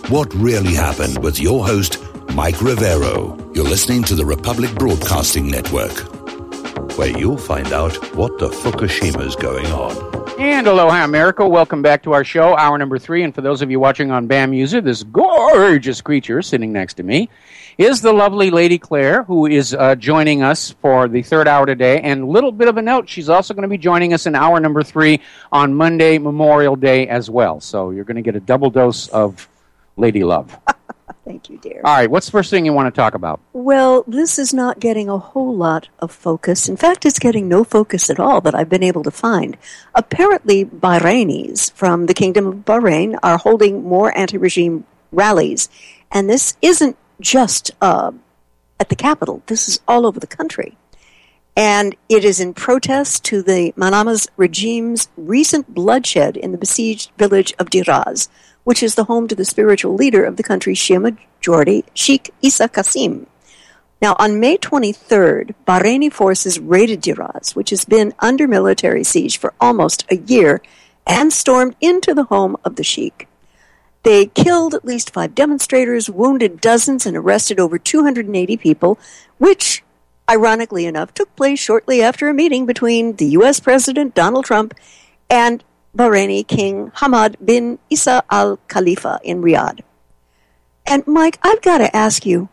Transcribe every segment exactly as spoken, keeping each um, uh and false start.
What Really Happened with your host, Mike Rivero. You're listening to the Republic Broadcasting Network, where you'll find out what the Fukushima's going on. And aloha, America. Welcome back to our show, hour number three. And for those of you watching on BAM User, this gorgeous creature sitting next to me is the lovely Lady Claire, who is uh, joining us for the third hour today. And a little bit of a note, she's also going to be joining us in hour number three on Monday, Memorial Day as well. So you're going to get a double dose of Lady Love. Thank you, dear. All right, what's the first thing you want to talk about? Well, this is not getting a whole lot of focus. In fact, it's getting no focus at all that I've been able to find. Apparently, Bahrainis from the Kingdom of Bahrain are holding more anti-regime rallies. And this isn't just uh, at the capital. This is all over the country. And it is in protest to the Manama's regime's recent bloodshed in the besieged village of Diraz, which is the home to the spiritual leader of the country's Shia majority, Sheikh Issa Qasim. Now, on May twenty-third, Bahraini forces raided Diraz, which has been under military siege for almost a year, and stormed into the home of the Sheikh. They killed at least five demonstrators, wounded dozens, and arrested over two hundred eighty people, which, ironically enough, took place shortly after a meeting between the U S President Donald Trump and Bahraini King Hamad bin Isa Al Khalifa in Riyadh. And Mike, I've got to ask you,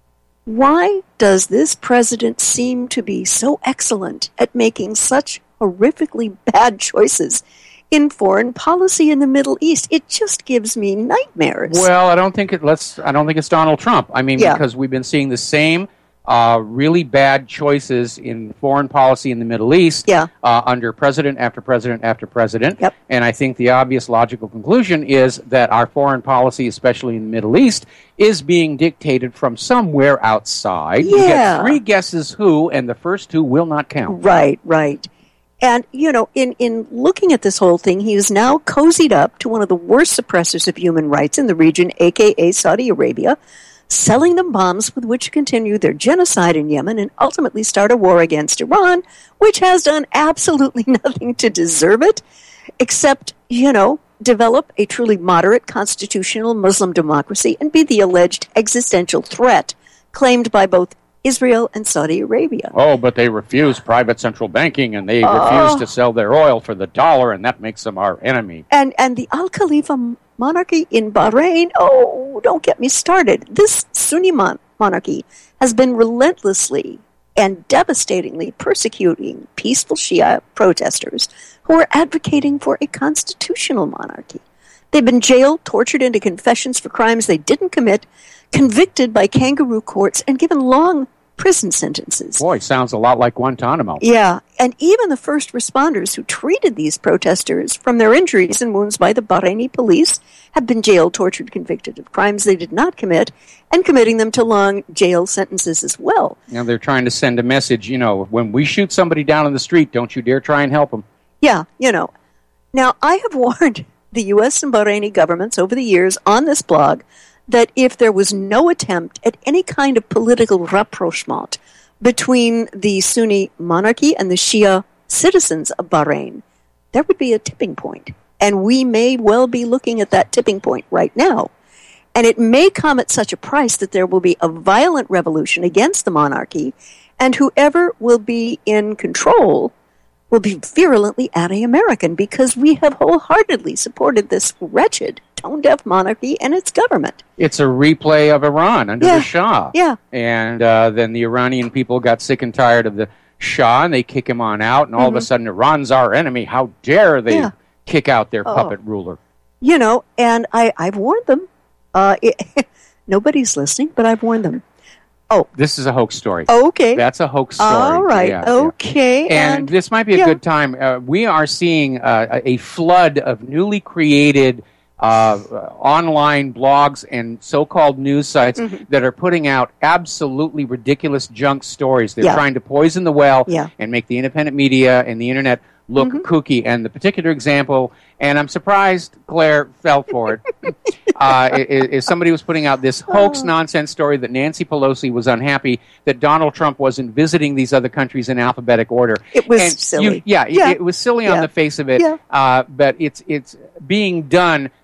why does this president seem to be so excellent at making such horrifically bad choices in foreign policy in the Middle East? It just gives me nightmares. Well, I don't think it. Let's. I don't think it's Donald Trump. I mean, yeah. because we've been seeing the same uh, really bad choices in foreign policy in the Middle East yeah. uh, under president after president after president. Yep. And I think the obvious logical conclusion is that our foreign policy, especially in the Middle East, is being dictated from somewhere outside. Yeah. You get three guesses who, and the first two will not count. Right, right. And, you know, in, in looking at this whole thing, he is now cozied up to one of the worst suppressors of human rights in the region, a k a. Saudi Arabia, selling them bombs with which to continue their genocide in Yemen and ultimately start a war against Iran, which has done absolutely nothing to deserve it, except, you know, develop a truly moderate constitutional Muslim democracy and be the alleged existential threat claimed by both Israel and Saudi Arabia. Oh, but they refuse private central banking, and they uh, refuse to sell their oil for the dollar, and that makes them our enemy. And and the Al Khalifa monarchy in Bahrain, oh, don't get me started. This Sunni mon- monarchy has been relentlessly and devastatingly persecuting peaceful Shia protesters who are advocating for a constitutional monarchy. They've been jailed, tortured into confessions for crimes they didn't commit, convicted by kangaroo courts, and given long prison sentences. Boy, sounds a lot like Guantanamo. Yeah, and even the first responders who treated these protesters from their injuries and wounds by the Bahraini police have been jailed, tortured, convicted of crimes they did not commit, and committing them to long jail sentences as well. Now they're trying to send a message, you know, when we shoot somebody down in the street, don't you dare try and help them. Yeah, you know. Now, I have warned the U S and Bahraini governments over the years on this blog that if there was no attempt at any kind of political rapprochement between the Sunni monarchy and the Shia citizens of Bahrain, there would be a tipping point. And we may well be looking at that tipping point right now. And it may come at such a price that there will be a violent revolution against the monarchy, and whoever will be in control will be virulently anti-American, because we have wholeheartedly supported this wretched, tone-deaf monarchy and its government. It's a replay of Iran under yeah. the Shah. Yeah. And uh, then the Iranian people got sick and tired of the Shah, and they kick him on out, and all mm-hmm. of a sudden, Iran's our enemy. How dare they yeah. kick out their oh. puppet ruler? You know, and I, I've warned them. Uh, it, nobody's listening, but I've warned them. Oh, this is a hoax story. Okay. That's a hoax story. All right. Yeah, okay. Yeah. And, and this might be a yeah. good time. Uh, we are seeing uh, a flood of newly created uh, online blogs and so-called news sites mm-hmm. that are putting out absolutely ridiculous junk stories. They're yeah. trying to poison the well yeah. and make the independent media and the internet look mm-hmm. kooky. And the particular example, and I'm surprised Claire fell for it, uh, is, is somebody was putting out this hoax nonsense story that Nancy Pelosi was unhappy that Donald Trump wasn't visiting these other countries in alphabetic order. It was and silly. You, yeah, yeah, it, it was silly yeah. on the face of it, yeah. uh, but it's it's being done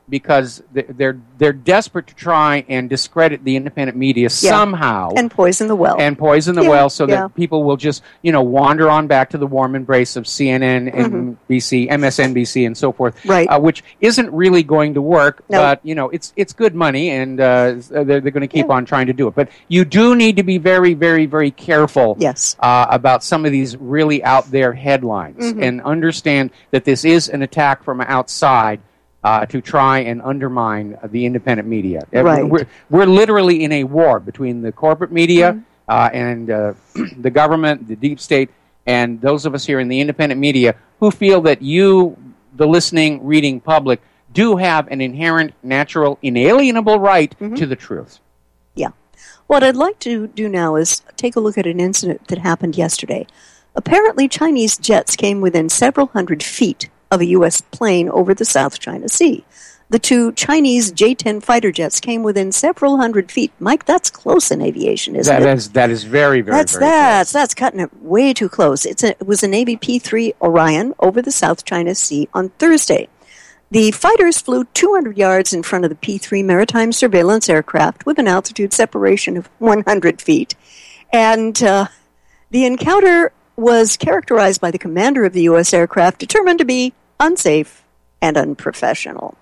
because they're they're desperate to try and discredit the independent media yeah. somehow and poison the well and poison the yeah. well so yeah. that people will just you know wander on back to the warm embrace of C N N, mm-hmm. N B C, M S N B C, and so forth, right? Uh, which isn't really going to work, no. but you know it's it's good money, and uh, they're they're going to keep yeah. on trying to do it. But you do need to be very, very, very careful yes. uh, about some of these really out there headlines, mm-hmm. and understand that this is an attack from outside. Uh, to try and undermine uh, the independent media. Right. We're, we're literally in a war between the corporate media mm-hmm. uh, and uh, the government, the deep state, and those of us here in the independent media who feel that you, the listening, reading public, do have an inherent, natural, inalienable right mm-hmm. to the truth. Yeah. What I'd like to do now is take a look at an incident that happened yesterday. Apparently, Chinese jets came within several hundred feet of a U S plane over the South China Sea. The two Chinese J ten fighter jets came within several hundred feet. Mike, that's close in aviation, isn't that it? Is, that is very, very, that's, very that's, close. That's cutting it way too close. It's a, it was a Navy P three Orion over the South China Sea on Thursday. The fighters flew two hundred yards in front of the P three maritime surveillance aircraft with an altitude separation of one hundred feet. And uh, the encounter was characterized by the commander of the U S aircraft, determined to be unsafe and unprofessional.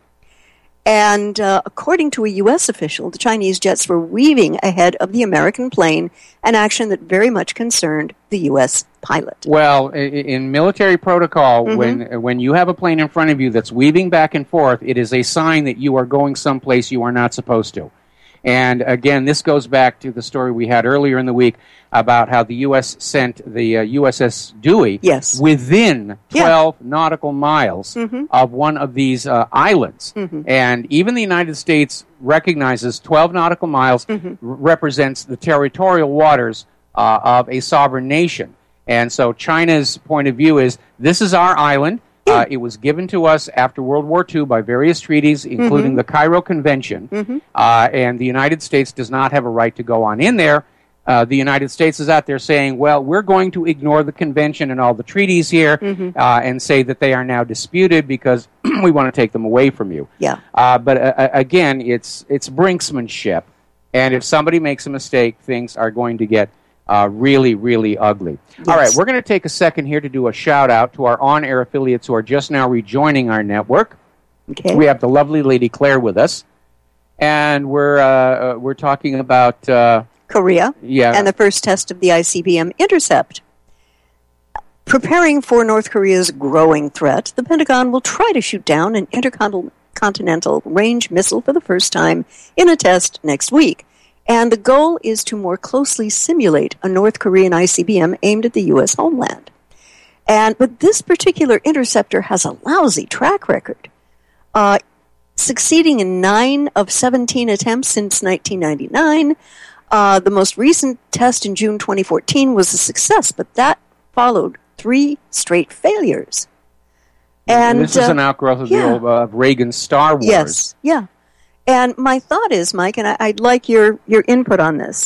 And uh, according to a U S official, the Chinese jets were weaving ahead of the American plane, an action that very much concerned the U S pilot. Well, in military protocol, mm-hmm. when when you have a plane in front of you that's weaving back and forth, it is a sign that you are going someplace you are not supposed to. And again, this goes back to the story we had earlier in the week about how the U S sent the uh, U S S Dewey yes. within twelve yeah. nautical miles mm-hmm. of one of these uh, islands. Mm-hmm. And even the United States recognizes twelve nautical miles mm-hmm. r- represents the territorial waters uh, of a sovereign nation. And so China's point of view is, this is our island. Uh, it was given to us after World War Two by various treaties, including mm-hmm. the Cairo Convention, mm-hmm. uh, and the United States does not have a right to go on in there. Uh, the United States is out there saying, well, we're going to ignore the convention and all the treaties here mm-hmm. uh, and say that they are now disputed because we want to take them away from you. Yeah. Uh, but uh, again, it's it's brinksmanship, and if somebody makes a mistake, things are going to get Uh, really, really ugly. Yes. All right, we're going to take a second here to do a shout-out to our on-air affiliates who are just now rejoining our network. Okay. We have the lovely Lady Claire with us, and we're uh, we're talking about uh, Korea yeah. and the first test of the I C B M Intercept. Preparing for North Korea's growing threat, the Pentagon will try to shoot down an intercontinental range missile for the first time in a test next week. And the goal is to more closely simulate a North Korean I C B M aimed at the U S homeland. And but this particular interceptor has a lousy track record, uh, succeeding in nine of seventeen attempts since nineteen ninety-nine. Uh, the most recent test in June twenty fourteen was a success, but that followed three straight failures. And this is uh, an outgrowth of yeah. the old uh, Reagan Star Wars. Yes, yeah. And my thought is, Mike, and I, I'd like your, your input on this,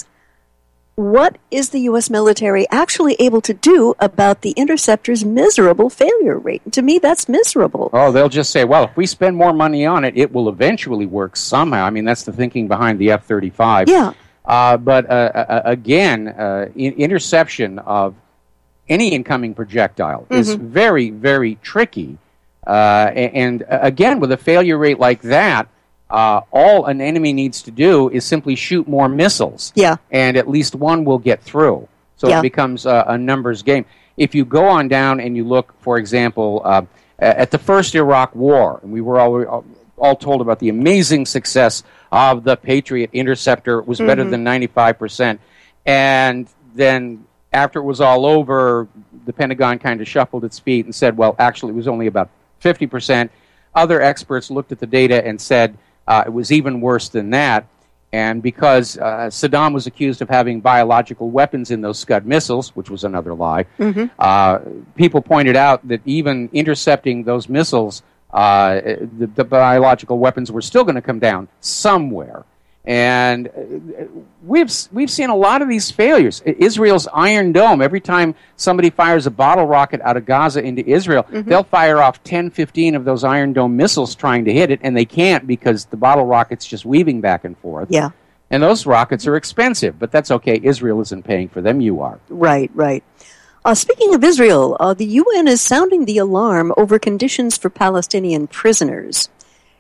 what is the U S military actually able to do about the interceptor's miserable failure rate? To me, that's miserable. Oh, they'll just say, well, if we spend more money on it, it will eventually work somehow. I mean, that's the thinking behind the F thirty-five. Yeah. Uh, but uh, uh, again, uh, in- interception of any incoming projectile mm-hmm. is very, very tricky. Uh, and, and again, with a failure rate like that, Uh, all an enemy needs to do is simply shoot more missiles. Yeah. And at least one will get through. So yeah. it becomes uh, a numbers game. If you go on down and you look, for example, uh, at the first Iraq War, and we were all, all told about the amazing success of the Patriot Interceptor. It was mm-hmm. better than ninety-five percent. And then after it was all over, the Pentagon kind of shuffled its feet and said, well, actually, it was only about fifty percent. Other experts looked at the data and said, Uh, it was even worse than that, and because uh, Saddam was accused of having biological weapons in those Scud missiles, which was another lie, mm-hmm. uh, people pointed out that even intercepting those missiles, uh, the, the biological weapons were still going to come down somewhere. And we've we've seen a lot of these failures. Israel's Iron Dome, every time somebody fires a bottle rocket out of Gaza into Israel, mm-hmm. they'll fire off ten, fifteen of those Iron Dome missiles trying to hit it, and they can't because the bottle rocket's just weaving back and forth. Yeah. And those rockets are expensive, but that's okay. Israel isn't paying for them. You are. Right, right. Uh, speaking of Israel, uh, the U N is sounding the alarm over conditions for Palestinian prisoners.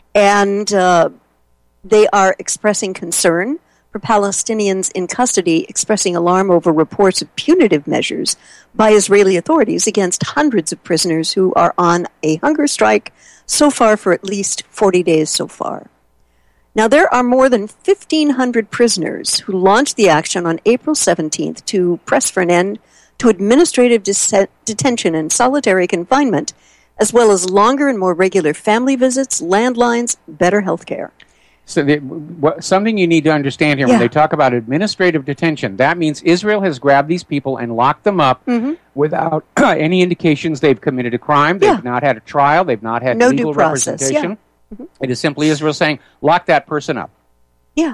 And uh, they are expressing concern for Palestinians in custody, expressing alarm over reports of punitive measures by Israeli authorities against hundreds of prisoners who are on a hunger strike so far for at least forty days so far. Now, there are more than fifteen hundred prisoners who launched the action on April seventeenth to press for an end to administrative dis- detention and solitary confinement, as well as longer and more regular family visits, landlines, better health care. So the, what, something you need to understand here, yeah. when they talk about administrative detention, that means Israel has grabbed these people and locked them up mm-hmm. without any indications they've committed a crime. They've yeah. not had a trial. They've not had no legal due process. representation. Yeah. Mm-hmm. It is simply Israel saying, lock that person up. Yeah.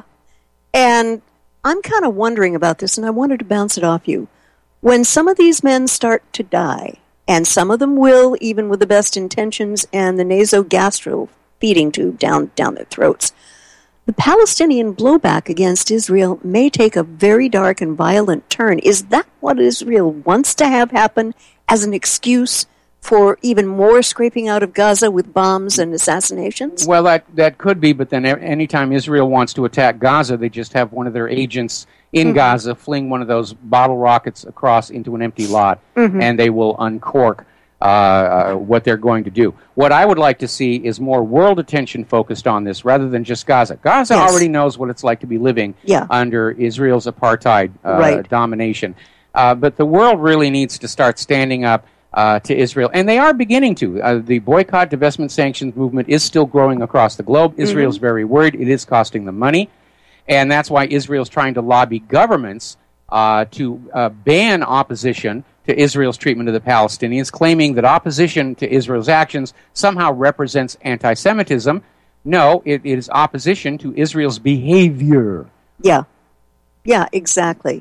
And I'm kind of wondering about this, and I wanted to bounce it off you. When some of these men start to die, and some of them will, even with the best intentions and the nasogastral feeding tube down, down their throats, the Palestinian blowback against Israel may take a very dark and violent turn. Is that what Israel wants to have happen as an excuse for even more scraping out of Gaza with bombs and assassinations? Well, that, that could be, but then anytime Israel wants to attack Gaza, they just have one of their agents in mm-hmm. Gaza fling one of those bottle rockets across into an empty lot, mm-hmm. and they will uncork uh, uh, what they're going to do. What I would like to see is more world attention focused on this rather than just Gaza. Gaza yes. already knows what it's like to be living yeah. under Israel's apartheid uh, right. domination. Uh, but the world really needs to start standing up Uh, to Israel, and they are beginning to. Uh, the boycott, divestment, sanctions movement is still growing across the globe. Mm-hmm. Israel's very worried. It is costing them money, and that's why Israel's trying to lobby governments uh, to uh, ban opposition to Israel's treatment of the Palestinians, claiming that opposition to Israel's actions somehow represents anti-Semitism. No, it, it is opposition to Israel's behavior. Yeah, yeah, exactly.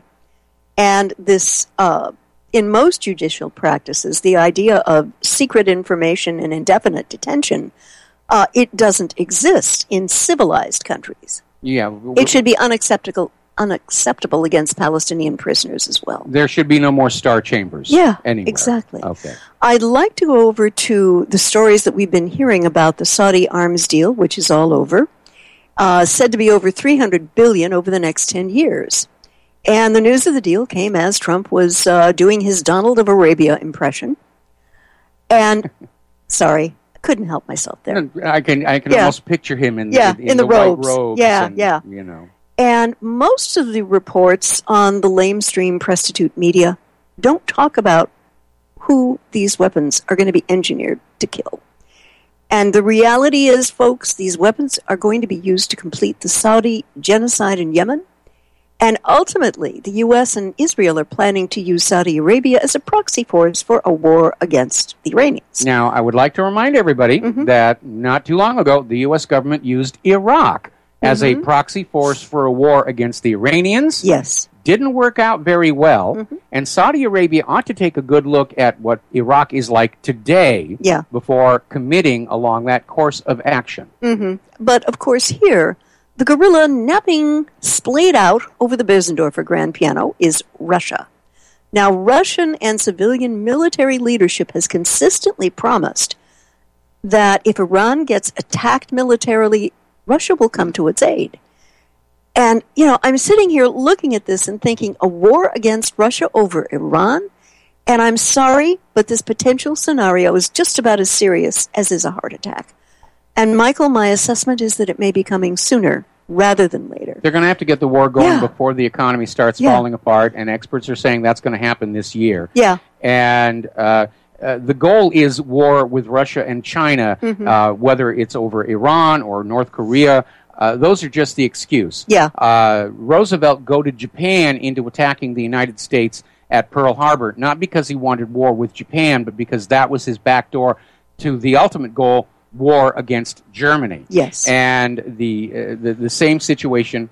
And this... Uh, In most judicial practices, the idea of secret information and indefinite detention, uh, it doesn't exist in civilized countries. Yeah, it should be unacceptable, unacceptable against Palestinian prisoners as well. There should be no more star chambers. Yeah, anywhere. exactly. Okay. I'd like to go over to the stories that we've been hearing about the Saudi arms deal, which is all over, uh, said to be over three hundred billion dollars over the next ten years. And the news of the deal came as Trump was uh, doing his Donald of Arabia impression. And, sorry, I couldn't help myself there. I can I can yeah. almost picture him in, yeah, in, in, in the, the robes. white robes. Yeah, and, yeah. You know. And most of the reports on the lamestream prostitute media don't talk about who these weapons are going to be engineered to kill. And the reality is, folks, these weapons are going to be used to complete the Saudi genocide in Yemen. And ultimately, the U S and Israel are planning to use Saudi Arabia as a proxy force for a war against the Iranians. Now, I would like to remind everybody mm-hmm. that not too long ago, the U S government used Iraq as mm-hmm. a proxy force for a war against the Iranians. Yes. Didn't work out very well. Mm-hmm. And Saudi Arabia ought to take a good look at what Iraq is like today yeah. before committing along that course of action. Mm-hmm. But, of course, here... the gorilla napping splayed out over the Bösendorfer grand piano is Russia. Now, Russian and civilian military leadership has consistently promised that if Iran gets attacked militarily, Russia will come to its aid. And, you know, I'm sitting here looking at this and thinking a war against Russia over Iran, and I'm sorry, but this potential scenario is just about as serious as is a heart attack. And, Michael, my assessment is that it may be coming sooner rather than later. They're going to have to get the war going yeah. before the economy starts yeah. falling apart, and experts are saying that's going to happen this year. Yeah. And uh, uh, the goal is war with Russia and China, mm-hmm. uh, whether it's over Iran or North Korea. Uh, those are just the excuse. Yeah. Uh, Roosevelt goaded Japan into attacking the United States at Pearl Harbor, not because he wanted war with Japan, but because that was his backdoor to the ultimate goal, war against Germany. Yes. And the, uh, the the same situation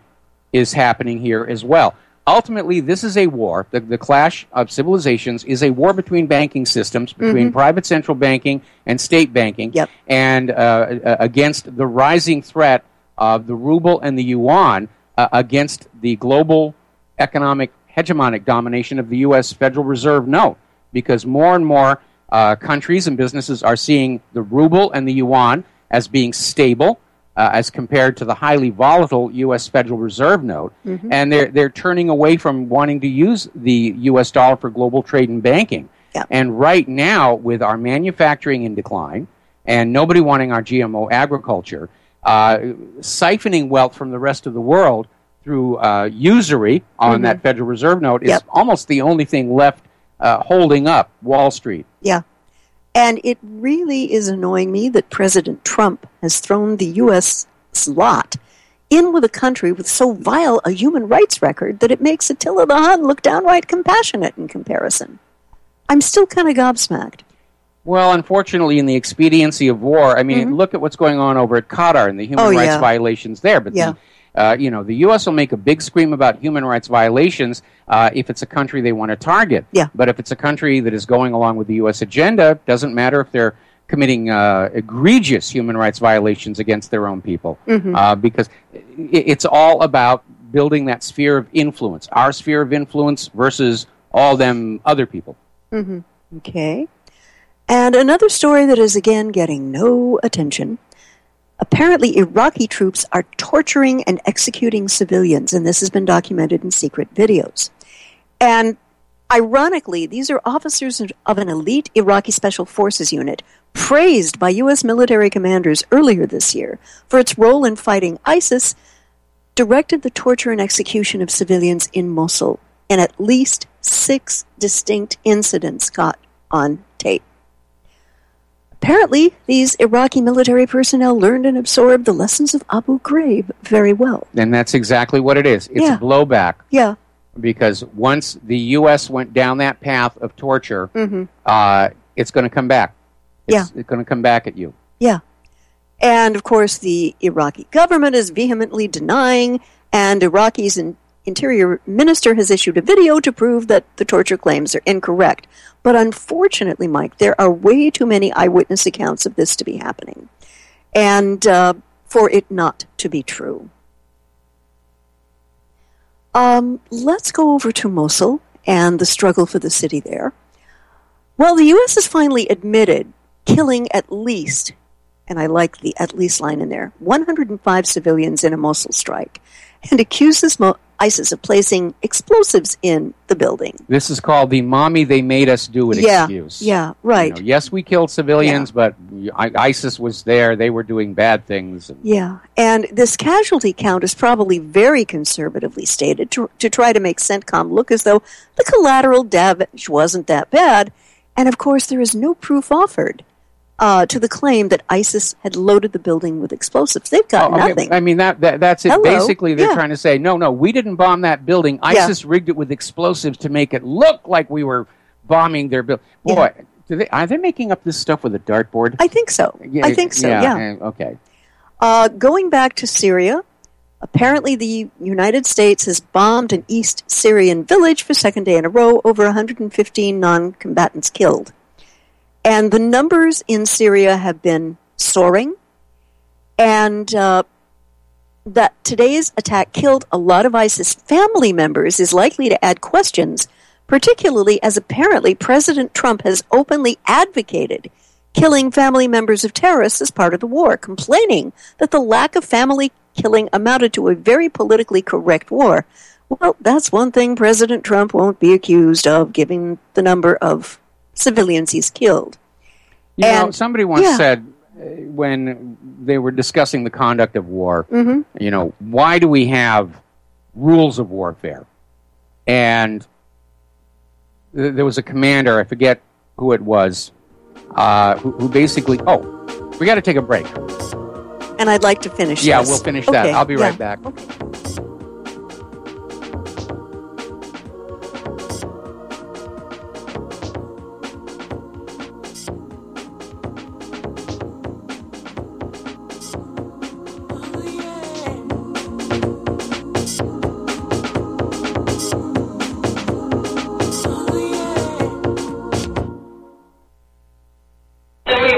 is happening here as well. Ultimately, this is a war. The, the clash of civilizations is a war between banking systems, between mm-hmm. private central banking and state banking, yep. and uh, against the rising threat of the ruble and the yuan uh, against the global economic hegemonic domination of the U S Federal Reserve note. Because more and more uh, countries and businesses are seeing the ruble and the yuan as being stable, Uh, as compared to the highly volatile U S Federal Reserve note, mm-hmm. and they're they're turning away from wanting to use the U S dollar for global trade and banking. Yeah. And right now, with our manufacturing in decline and nobody wanting our G M O agriculture, uh, siphoning wealth from the rest of the world through uh, usury on mm-hmm. that Federal Reserve note is yep. almost the only thing left uh, holding up Wall Street. Yeah. And it really is annoying me that President Trump has thrown the U S lot in with a country with so vile a human rights record that it makes Attila the Hun look downright compassionate in comparison. I'm still kind of gobsmacked. Well, unfortunately, in the expediency of war, I mean, mm-hmm. look at what's going on over at Qatar and the human oh, rights yeah. violations there. But yeah. the, uh, you know, the U S will make a big scream about human rights violations uh, if it's a country they want to target. Yeah. But if it's a country that is going along with the U S agenda, doesn't matter if they're committing uh, egregious human rights violations against their own people, mm-hmm. uh, because it, it's all about building that sphere of influence, our sphere of influence versus all them other people. Mm-hmm. Okay. And another story that is, again, getting no attention. Apparently, Iraqi troops are torturing and executing civilians, and this has been documented in secret videos. And ironically, these are officers of an elite Iraqi Special Forces unit praised by U S military commanders earlier this year for its role in fighting ISIS, directed the torture and execution of civilians in Mosul in at least six distinct incidents caught on tape. Apparently, these Iraqi military personnel learned and absorbed the lessons of Abu Ghraib very well. And that's exactly what it is. It's yeah. a blowback. Yeah. Because once the U S went down that path of torture, mm-hmm. uh, it's going to come back. It's, yeah. it's going to come back at you. Yeah. And, of course, the Iraqi government is vehemently denying, and Iraqi's in- interior minister has issued a video to prove that the torture claims are incorrect. But unfortunately, Mike, there are way too many eyewitness accounts of this to be happening, and uh, for it not to be true. Um, let's go over to Mosul and the struggle for the city there. Well, the U S has finally admitted killing at least, and I like the at least line in there, one hundred five civilians in a Mosul strike, and accuses Mo- ISIS of placing explosives in the building. This is called the mommy they made us do it yeah, excuse. Yeah, right. You know, yes, we killed civilians, yeah. but ISIS was there. They were doing bad things. Yeah, and this casualty count is probably very conservatively stated to, to try to make CENTCOM look as though the collateral damage wasn't that bad. And, of course, there is no proof offered Uh, to the claim that ISIS had loaded the building with explosives. They've got oh, okay. nothing. I mean, that, that that's it. Hello. Basically, they're yeah. trying to say, no, no, we didn't bomb that building. ISIS yeah. rigged it with explosives to make it look like we were bombing their building. Boy, yeah. do they, are they making up this stuff with a dartboard? I think so. Yeah, I think so, yeah. yeah. Okay. Uh, going back to Syria, apparently the United States has bombed an East Syrian village for second day in a row, over one hundred fifteen non-combatants killed. And the numbers in Syria have been soaring, and uh, that today's attack killed a lot of ISIS family members is likely to add questions, particularly as apparently President Trump has openly advocated killing family members of terrorists as part of the war, complaining that the lack of family killing amounted to a very politically correct war. Well, that's one thing President Trump won't be accused of, given the number of civilians he's killed. You and, know, somebody once yeah. said uh, when they were discussing the conduct of war, mm-hmm. you know, why do we have rules of warfare? And th- there was a commander, I forget who it was, uh, who, who basically, oh, we got to take a break. And I'd like to finish Yeah, this. we'll finish okay. that. I'll be yeah. right back. Okay.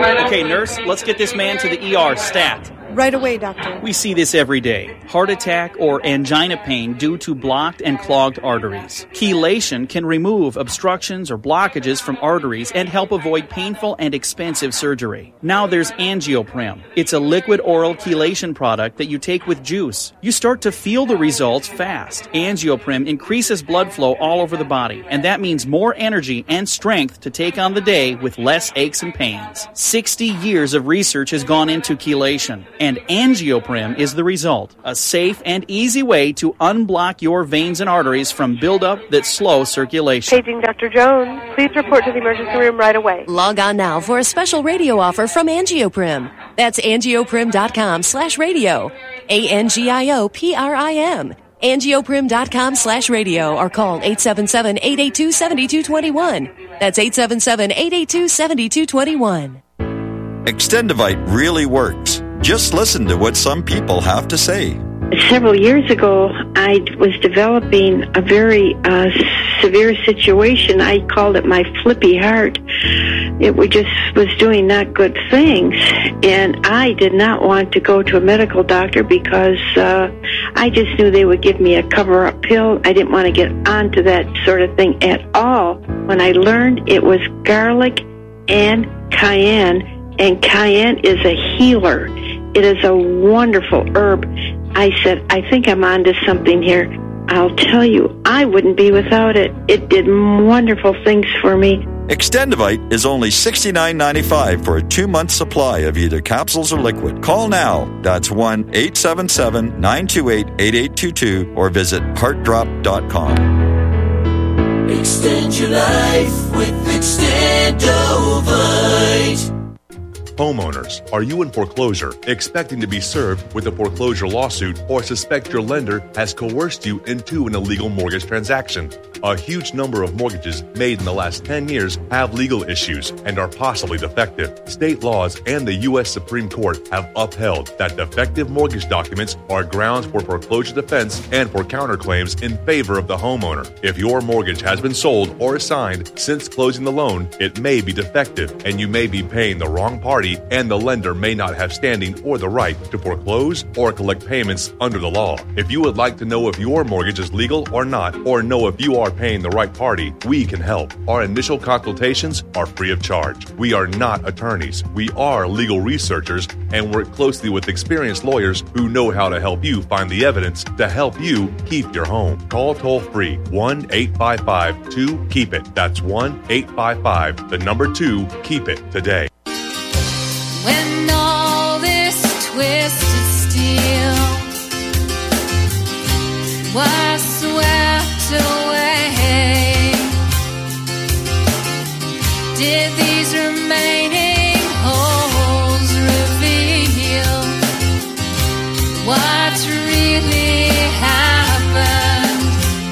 Okay, nurse, let's get this man to the E R stat. Right away, doctor. We see this every day. Heart attack or angina pain due to blocked and clogged arteries. Chelation can remove obstructions or blockages from arteries and help avoid painful and expensive surgery. Now there's Angioprim. It's a liquid oral chelation product that you take with juice. You start to feel the results fast. Angioprim increases blood flow all over the body, and that means more energy and strength to take on the day with less aches and pains. sixty years of research has gone into chelation. And Angioprim is the result. A safe and easy way to unblock your veins and arteries from buildup that slow circulation. Paging Doctor Jones. Please report to the emergency room right away. Log on now for a special radio offer from Angioprim. That's angioprim.com slash radio. A N G I O P R I M. angioprim.com slash radio or call eight seven seven, eight eight two, seven two two one. That's eight seven seven, eight eight two, seven two two one. Extendivite really works. Just listen to what some people have to say. Several years ago, I was developing a very uh, severe situation. I called it my flippy heart. It was just was doing not good things, and I did not want to go to a medical doctor because uh, I just knew they would give me a cover-up pill. I didn't want to get onto that sort of thing at all. When I learned it was garlic and cayenne, and cayenne is a healer. It is a wonderful herb. I said, I think I'm onto something here. I'll tell you, I wouldn't be without it. It did wonderful things for me. Extendivite is only sixty-nine ninety-five for a two-month supply of either capsules or liquid. Call now. That's one eight seven seven, nine two eight, eight eight two two or visit heart drop dot com. Extend your life with Extendovite. Homeowners, are you in foreclosure, expecting to be served with a foreclosure lawsuit, or suspect your lender has coerced you into an illegal mortgage transaction? A huge number of mortgages made in the last ten years have legal issues and are possibly defective. State laws and the U S Supreme Court have upheld that defective mortgage documents are grounds for foreclosure defense and for counterclaims in favor of the homeowner. If your mortgage has been sold or assigned since closing the loan, it may be defective and you may be paying the wrong party, and the lender may not have standing or the right to foreclose or collect payments under the law. If you would like to know if your mortgage is legal or not, or know if you are paying the right party, we can help. Our initial consultations are free of charge. We are not attorneys. We are legal researchers and work closely with experienced lawyers who know how to help you find the evidence to help you keep your home. Call toll-free one eight five five, two, keep it. That's one eight five five, the number two, keep it today. When all this twisted steel was swept away, did these remaining holes reveal what really happened?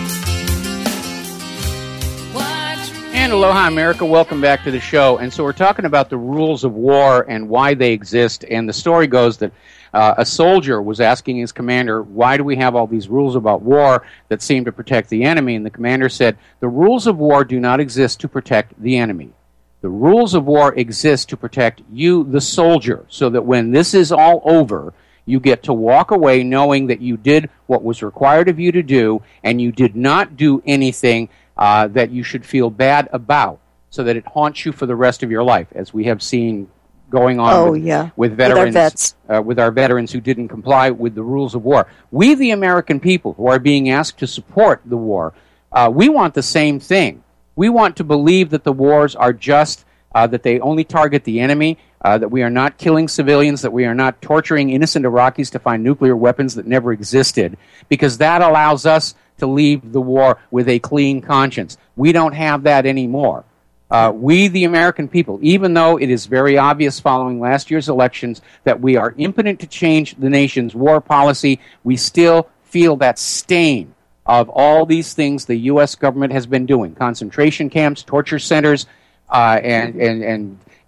What really And aloha, America. Welcome back to the show. And so we're talking about the rules of war and why they exist. And the story goes that uh, a soldier was asking his commander, why do we have all these rules about war that seem to protect the enemy? And the commander said, the rules of war do not exist to protect the enemy. The rules of war exist to protect you, the soldier, so that when this is all over, you get to walk away knowing that you did what was required of you to do, and you did not do anything uh, that you should feel bad about, so that it haunts you for the rest of your life, as we have seen going on oh, with, yeah. with veterans, with our vets. Uh, with our veterans who didn't comply with the rules of war. We, the American people, who are being asked to support the war, uh, we want the same thing. We want to believe that the wars are just, uh, that they only target the enemy, uh, that we are not killing civilians, that we are not torturing innocent Iraqis to find nuclear weapons that never existed, because that allows us to leave the war with a clean conscience. We don't have that anymore. Uh, we, the American people, even though it is very obvious following last year's elections that we are impotent to change the nation's war policy, we still feel that stain of all these things the U S government has been doing. Concentration camps, torture centers, uh, and, and, and,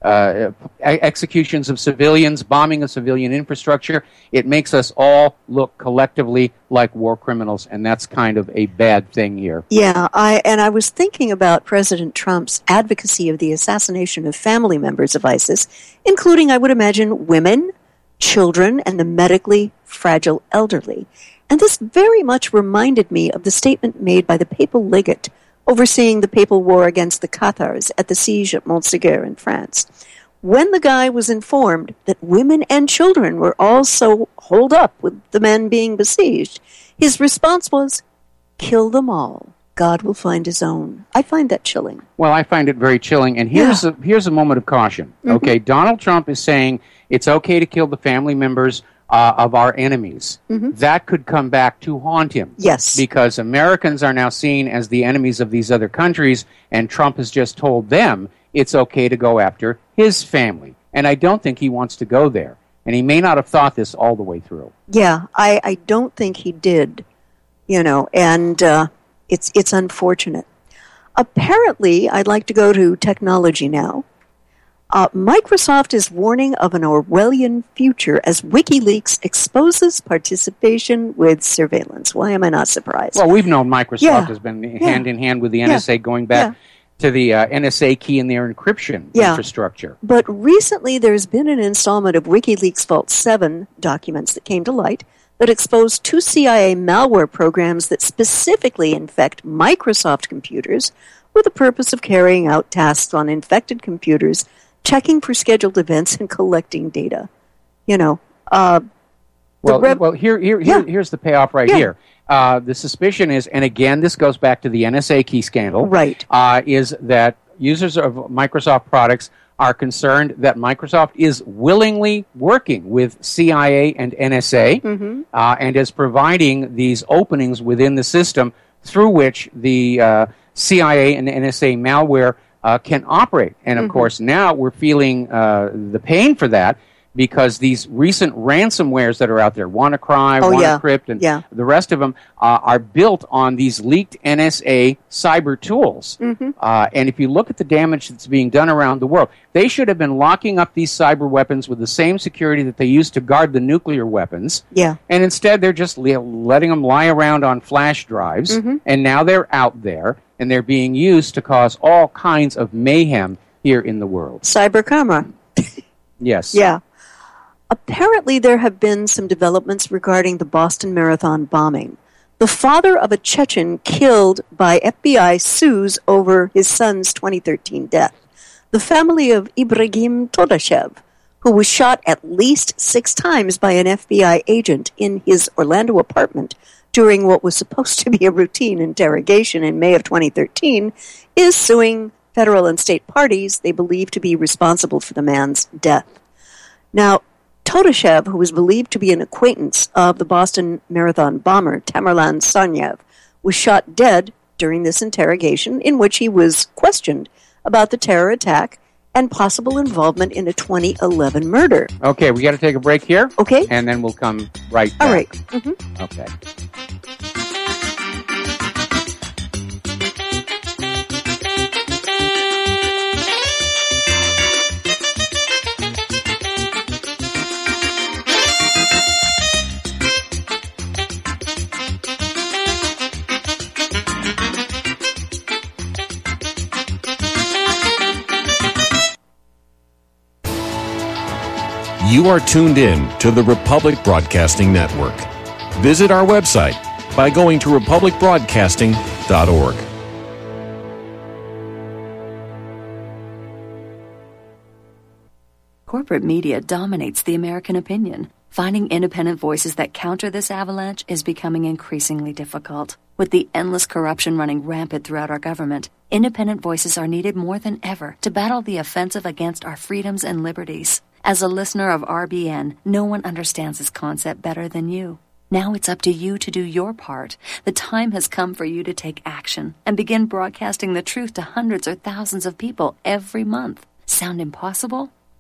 uh, executions of civilians, bombing of civilian infrastructure. It makes us all look collectively like war criminals, and that's kind of a bad thing here. Yeah, I and I was thinking about President Trump's advocacy of the assassination of family members of ISIS, including, I would imagine, women, children, and the medically fragile elderly. And this very much reminded me of the statement made by the papal legate overseeing the papal war against the Cathars at the siege at Montségur in France. When the guy was informed that women and children were also holed up with the men being besieged, his response was, "Kill them all. God will find his own." I find that chilling. Well, I find it very chilling. And here's, yeah. a, here's a moment of caution. Mm-hmm. Okay, Donald Trump is saying it's okay to kill the family members Uh, of our enemies. Mm-hmm. That could come back to haunt him. Yes. Because Americans are now seen as the enemies of these other countries, and Trump has just told them it's okay to go after his family. And I don't think he wants to go there. And he may not have thought this all the way through. Yeah, I, I don't think he did. You know, and uh, it's it's unfortunate. Apparently, I'd like to go to technology now. Uh, Microsoft is warning of an Orwellian future as WikiLeaks exposes participation with surveillance. Why am I not surprised? Well, we've known Microsoft yeah. has been yeah. hand in hand with the N S A yeah. going back yeah. to the uh, N S A key in their encryption yeah. infrastructure. But recently there's been an installment of WikiLeaks Vault seven documents that came to light that exposed two C I A malware programs that specifically infect Microsoft computers with the purpose of carrying out tasks on infected computers, checking for scheduled events, and collecting data. You know, uh, well, rep- well, here, here, here yeah. here's the payoff right yeah. here. Uh, the suspicion is, and again, this goes back to the N S A key scandal, right? Uh, is that users of Microsoft products are concerned that Microsoft is willingly working with C I A and N S A, mm-hmm. uh, and is providing these openings within the system through which the uh, C I A and N S A malware Uh, can operate. And, of mm-hmm. course, now we're feeling uh, the pain for that because these recent ransomwares that are out there, WannaCry, oh, WannaCrypt, yeah. and yeah. the rest of them, uh, are built on these leaked N S A cyber tools. Mm-hmm. Uh, and if you look at the damage that's being done around the world, they should have been locking up these cyber weapons with the same security that they used to guard the nuclear weapons. Yeah. And instead, they're just le- letting them lie around on flash drives, mm-hmm. and now they're out there. And they're being used to cause all kinds of mayhem here in the world. Cyber karma. Yes. Yeah. Apparently there have been some developments regarding the Boston Marathon bombing. The father of a Chechen killed by F B I sues over his son's twenty thirteen death. The family of Ibrahim Todashev, who was shot at least six times by an F B I agent in his Orlando apartment during what was supposed to be a routine interrogation in May of twenty thirteen, is suing federal and state parties they believe to be responsible for the man's death. Now, Todashev, who was believed to be an acquaintance of the Boston Marathon bomber Tamerlan Sonyev, was shot dead during this interrogation in which he was questioned about the terror attack and possible involvement in a twenty eleven murder. Okay, we got to take a break here. Okay. And then we'll come right back. All right. Mm-hmm. Okay. You are tuned in to the Republic Broadcasting Network. Visit our website by going to republic broadcasting dot org. Corporate media dominates the American opinion. Finding independent voices that counter this avalanche is becoming increasingly difficult. With the endless corruption running rampant throughout our government, independent voices are needed more than ever to battle the offensive against our freedoms and liberties. As a listener of R B N, no one understands this concept better than you. Now it's up to you to do your part. The time has come for you to take action and begin broadcasting the truth to hundreds or thousands of people every month. Sound impossible?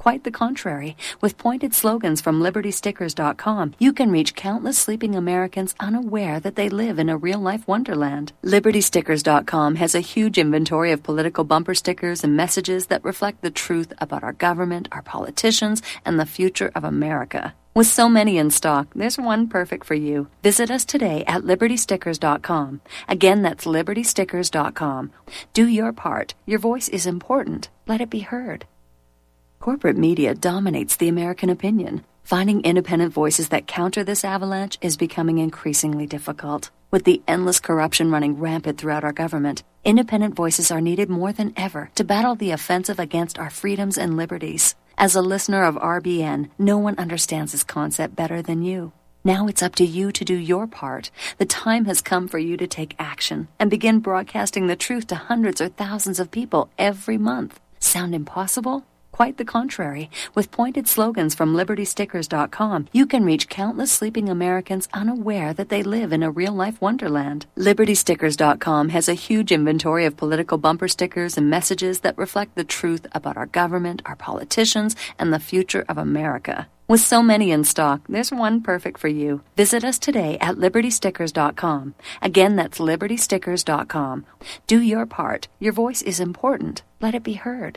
Quite the contrary. With pointed slogans from Liberty Stickers dot com, you can reach countless sleeping Americans unaware that they live in a real-life wonderland. Liberty Stickers dot com has a huge inventory of political bumper stickers and messages that reflect the truth about our government, our politicians, and the future of America. With so many in stock, there's one perfect for you. Visit us today at Liberty Stickers dot com. Again, that's Liberty Stickers dot com. Do your part. Your voice is important. Let it be heard. Corporate media dominates the American opinion. Finding independent voices that counter this avalanche is becoming increasingly difficult. With the endless corruption running rampant throughout our government, independent voices are needed more than ever to battle the offensive against our freedoms and liberties. As a listener of R B N, no one understands this concept better than you. Now it's up to you to do your part. The time has come for you to take action and begin broadcasting the truth to hundreds or thousands of people every month. Sound impossible? Quite the contrary. With pointed slogans from Liberty Stickers dot com, you can reach countless sleeping Americans unaware that they live in a real-life wonderland. Liberty Stickers dot com has a huge inventory of political bumper stickers and messages that reflect the truth about our government, our politicians, and the future of America. With so many in stock, there's one perfect for you. Visit us today at Liberty Stickers dot com. Again, that's Liberty Stickers dot com. Do your part. Your voice is important. Let it be heard.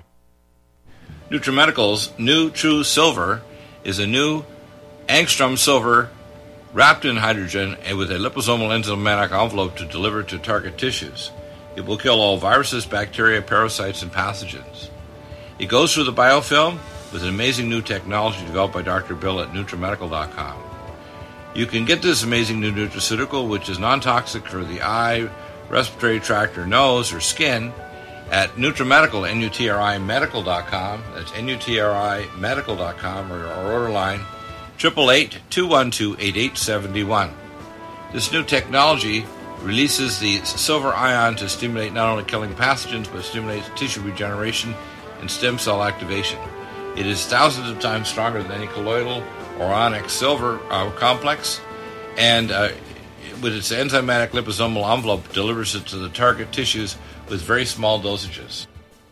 NutriMedical's new True Silver is a new angstrom silver wrapped in hydrogen and with a liposomal enzymatic envelope to deliver to target tissues. It will kill all viruses, bacteria, parasites, and pathogens. It goes through the biofilm with an amazing new technology developed by Doctor Bill at NutriMedical dot com. You can get this amazing new nutraceutical, which is non-toxic for the eye, respiratory tract, or nose, or skin, at NutriMedical, N U T R I Medical dot com. That's N U T R I Medical dot com, or our order line, eight eight eight, two one two, eight eight seven one. This new technology releases the silver ion to stimulate not only killing pathogens, but stimulates tissue regeneration and stem cell activation. It is thousands of times stronger than any colloidal or onyx silver uh, complex, and uh, with its enzymatic liposomal envelope, delivers it to the target tissues with very small dosages.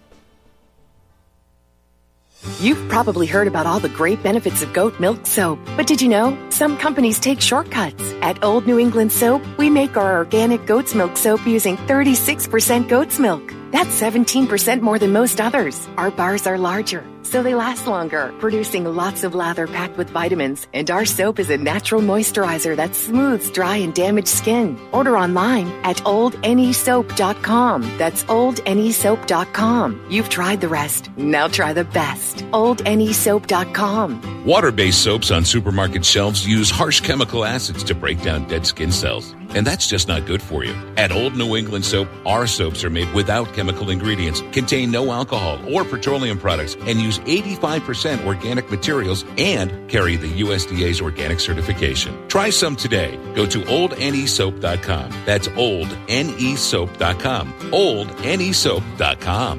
You've probably heard about all the great benefits of goat milk soap, but did you know some companies take shortcuts? At Old New England Soap, we make our organic goat's milk soap using thirty-six percent goat's milk. That's seventeen percent more than most others. Our bars are larger, so they last longer, producing lots of lather packed with vitamins. And our soap is a natural moisturizer that smooths dry and damaged skin. Order online at old n e soap dot com. That's old n e soap dot com. You've tried the rest. Now try the best. old n e soap dot com. Water-based soaps on supermarket shelves use harsh chemical acids to break down dead skin cells. And that's just not good for you. At Old New England Soap, our soaps are made without chemical ingredients, contain no alcohol or petroleum products, and use eighty-five percent organic materials and carry the U S D A's organic certification. Try some today. Go to old n e soap dot com. That's old n e soap dot com. old n e soap dot com.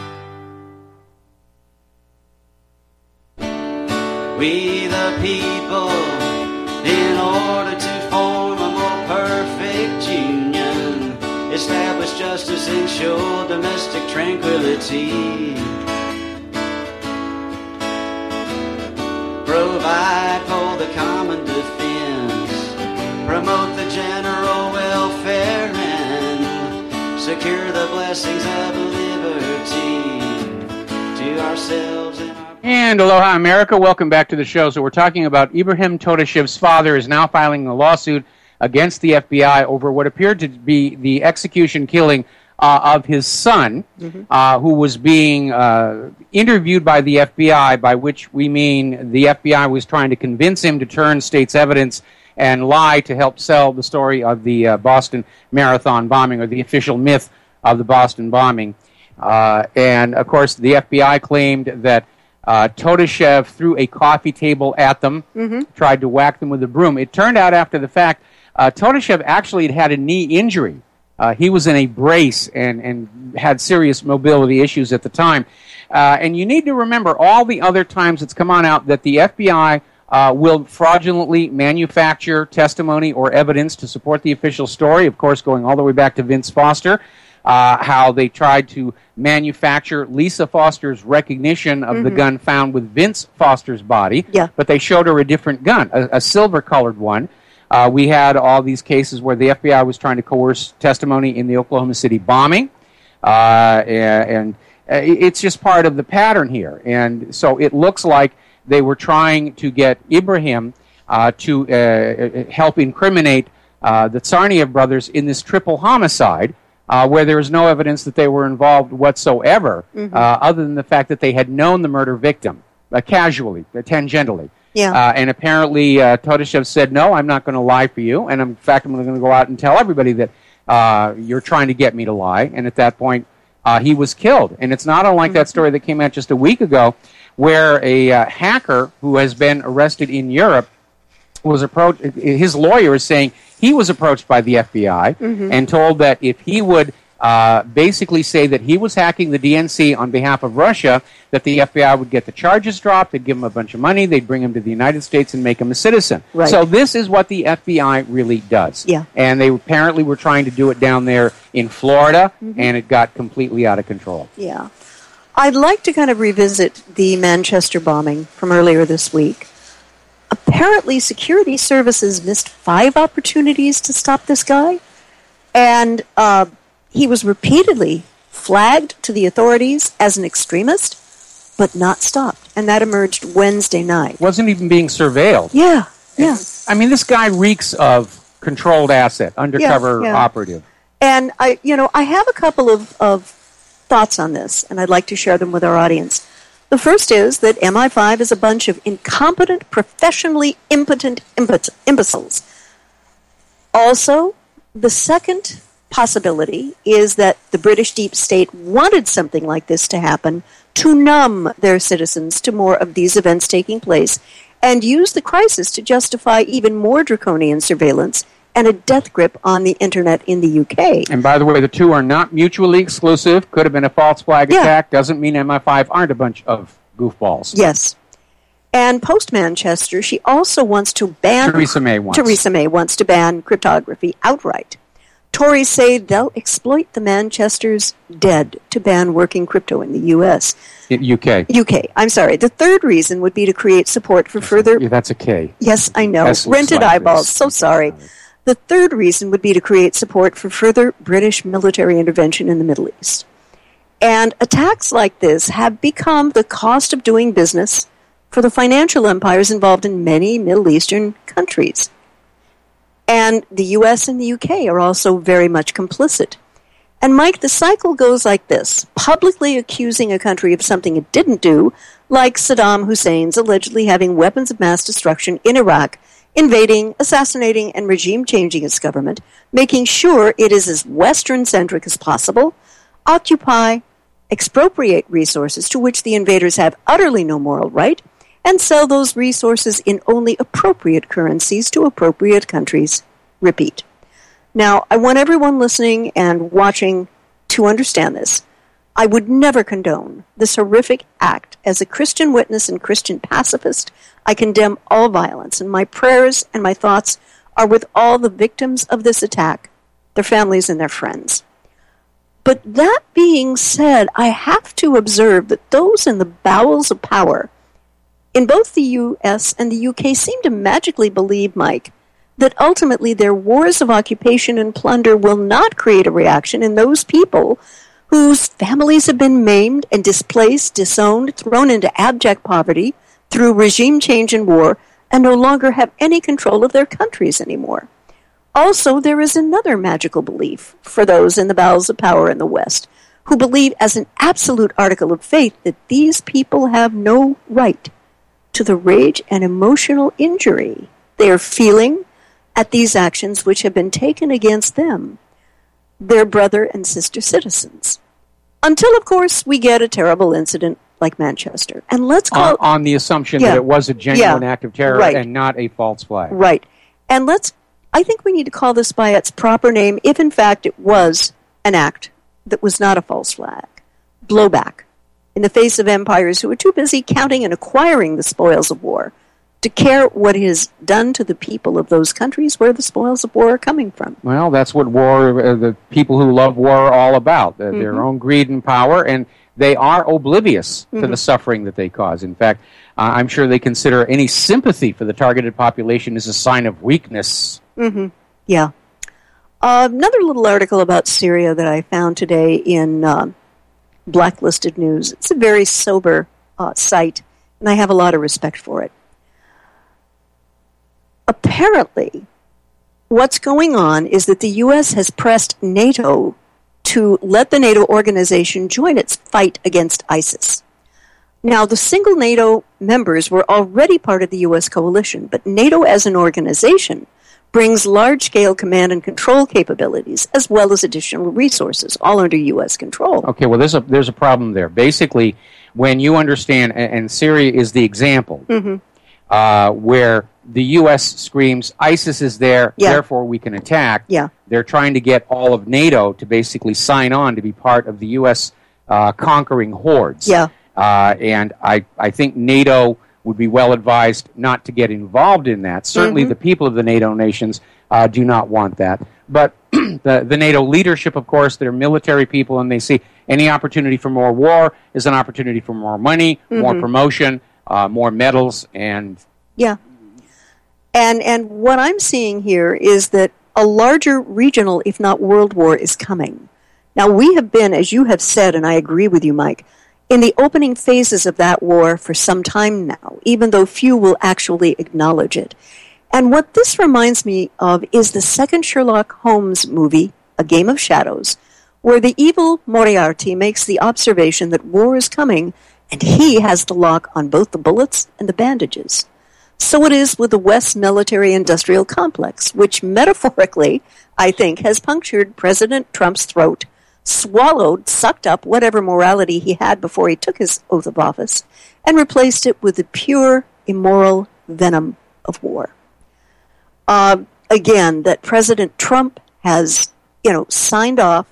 We the people, in order to form a more perfect union, establish justice, ensure domestic tranquility, provide for the common defense, promote the general welfare, and secure the blessings of liberty to ourselves and our... And aloha, America. Welcome back to the show. So we're talking about Ibrahim Todashev's father is now filing a lawsuit against the F B I over what appeared to be the execution killing uh, of his son, mm-hmm. uh, who was being uh, interviewed by the F B I, by which we mean the F B I was trying to convince him to turn state's evidence and lie to help sell the story of the uh, Boston Marathon bombing, or the official myth of the Boston bombing. Uh, and, of course, the F B I claimed that Uh, Todashev threw a coffee table at them, mm-hmm. tried to whack them with a broom. It turned out after the fact, uh, Todashev actually had had a knee injury. Uh, he was in a brace and, and had serious mobility issues at the time. Uh, and you need to remember all the other times it's come on out that the F B I uh, will fraudulently manufacture testimony or evidence to support the official story, of course, going all the way back to Vince Foster. uh, how they tried to manufacture Lisa Foster's recognition of mm-hmm. the gun found with Vince Foster's body, yeah. but they showed her a different gun, a, a silver-colored one. Uh, we had all these cases where the F B I was trying to coerce testimony in the Oklahoma City bombing, uh, and, and it's just part of the pattern here. And so it looks like they were trying to get Ibrahim uh, to uh, help incriminate uh, the Tsarnaev brothers in this triple homicide, uh, where there is no evidence that they were involved whatsoever, mm-hmm. uh, other than the fact that they had known the murder victim, uh, casually, uh, tangentially. Yeah. Uh, and apparently uh, Todashev said, no, I'm not going to lie for you, and in fact I'm going to go out and tell everybody that uh, you're trying to get me to lie. And at that point, uh, he was killed. And it's not unlike mm-hmm. that story that came out just a week ago, where a uh, hacker who has been arrested in Europe was approached. His lawyer is saying he was approached by the F B I mm-hmm. and told that if he would uh, basically say that he was hacking the D N C on behalf of Russia, that the F B I would get the charges dropped, they'd give him a bunch of money, they'd bring him to the United States and make him a citizen. Right. So this is what the F B I really does. Yeah. And they apparently were trying to do it down there in Florida, mm-hmm. and it got completely out of control. Yeah. I'd like to kind of revisit the Manchester bombing from earlier this week. Apparently, security services missed five opportunities to stop this guy, and uh, he was repeatedly flagged to the authorities as an extremist, but not stopped. And that emerged Wednesday night. Wasn't even being surveilled. Yeah, yeah. I mean, this guy reeks of controlled asset, undercover yeah, yeah. operative. And I, you know, I have a couple of, of thoughts on this, and I'd like to share them with our audience. The first is that M I five is a bunch of incompetent, professionally impotent imp- imbeciles. Also, the second possibility is that the British deep state wanted something like this to happen to numb their citizens to more of these events taking place and use the crisis to justify even more draconian surveillance and a death grip on the internet in the U K. And by the way, the two are not mutually exclusive. Could have been a false flag yeah. attack. Doesn't mean M I five aren't a bunch of goofballs. Yes. And post-Manchester, she also wants to ban... Theresa May wants. Theresa May wants to ban cryptography outright. Tories say they'll exploit the Manchesters dead to ban working crypto in the U S. In U K. U K. I'm sorry. The third reason would be to create support for further... Yeah, that's a K. Yes, I know. S Rented like eyeballs. this. So sorry. The third reason would be to create support for further British military intervention in the Middle East. And attacks like this have become the cost of doing business for the financial empires involved in many Middle Eastern countries. And the U S and the U K are also very much complicit. And Mike, the cycle goes like this, publicly accusing a country of something it didn't do, like Saddam Hussein's allegedly having weapons of mass destruction in Iraq, invading, assassinating, and regime-changing its government, making sure it is as Western-centric as possible, occupy, expropriate resources to which the invaders have utterly no moral right, and sell those resources in only appropriate currencies to appropriate countries. Repeat. Now, I want everyone listening and watching to understand this. I would never condone this horrific act. As a Christian witness and Christian pacifist, I condemn all violence, and my prayers and my thoughts are with all the victims of this attack, their families and their friends. But that being said, I have to observe that those in the bowels of power in both the U S and the U K seem to magically believe, Mike, that ultimately their wars of occupation and plunder will not create a reaction in those people whose families have been maimed and displaced, disowned, thrown into abject poverty through regime change and war, and no longer have any control of their countries anymore. Also, there is another magical belief for those in the bowels of power in the West who believe as an absolute article of faith that these people have no right to the rage and emotional injury they are feeling at these actions which have been taken against them, their brother and sister citizens. Until, of course, we get a terrible incident like Manchester. And let's call... On, on the assumption yeah, that it was a genuine yeah, act of terror right. and not a false flag. Right. And let's... I think we need to call this by its proper name if, in fact, it was an act that was not a false flag. Blowback in the face of empires who were too busy counting and acquiring the spoils of war to care what is done to the people of those countries where the spoils of war are coming from. Well, that's what war, uh, the people who love war are all about, uh, mm-hmm. their own greed and power, and they are oblivious mm-hmm. to the suffering that they cause. In fact, uh, I'm sure they consider any sympathy for the targeted population as a sign of weakness. Mm-hmm. Yeah. Uh, another little article about Syria that I found today in uh, Blacklisted News. It's a very sober uh, site, and I have a lot of respect for it. Apparently, what's going on is that the U S has pressed NATO to let the NATO organization join its fight against ISIS. Now, the single NATO members were already part of the U S coalition, but NATO as an organization brings large-scale command and control capabilities as well as additional resources, all under U S control. Okay, well, there's a there's a problem there. Basically, when you understand, and, and Syria is the example, mm-hmm. uh, where the U S screams, ISIS is there, yeah. therefore we can attack. Yeah. They're trying to get all of NATO to basically sign on to be part of the U S uh, conquering hordes. Yeah. Uh, and I, I think NATO would be well advised not to get involved in that. Certainly mm-hmm. the people of the NATO nations uh, do not want that. But the, the NATO leadership, of course, they're military people, and they see any opportunity for more war is an opportunity for more money, mm-hmm. more promotion, uh, more medals, and... Yeah. And and what I'm seeing here is that a larger regional, if not world war, is coming. Now, we have been, as you have said, and I agree with you, Mike, in the opening phases of that war for some time now, even though few will actually acknowledge it. And what this reminds me of is the second Sherlock Holmes movie, A Game of Shadows, where the evil Moriarty makes the observation that war is coming, and he has the lock on both the bullets and the bandages. So it is with the West military-industrial complex, which metaphorically, I think, has punctured President Trump's throat, swallowed, sucked up whatever morality he had before he took his oath of office, and replaced it with the pure, immoral venom of war. Uh, again, that President Trump has, you know, signed off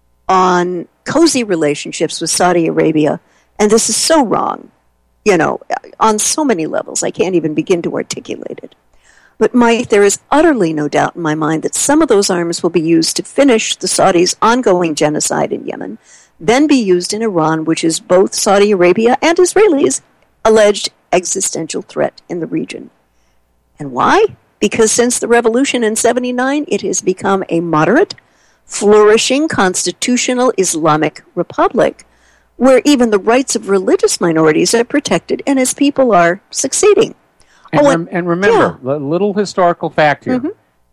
on cozy relationships with Saudi Arabia, and this is so wrong. You know, on so many levels, I can't even begin to articulate it. But, Mike, there is utterly no doubt in my mind that some of those arms will be used to finish the Saudis' ongoing genocide in Yemen, then be used in Iran, which is both Saudi Arabia and Israelis' alleged existential threat in the region. And why? Because since the revolution in seventy-nine, it has become a moderate, flourishing, constitutional Islamic republic, where even the rights of religious minorities are protected and its people are succeeding. And, oh, rem- and remember, yeah. a little historical fact here. Mm-hmm.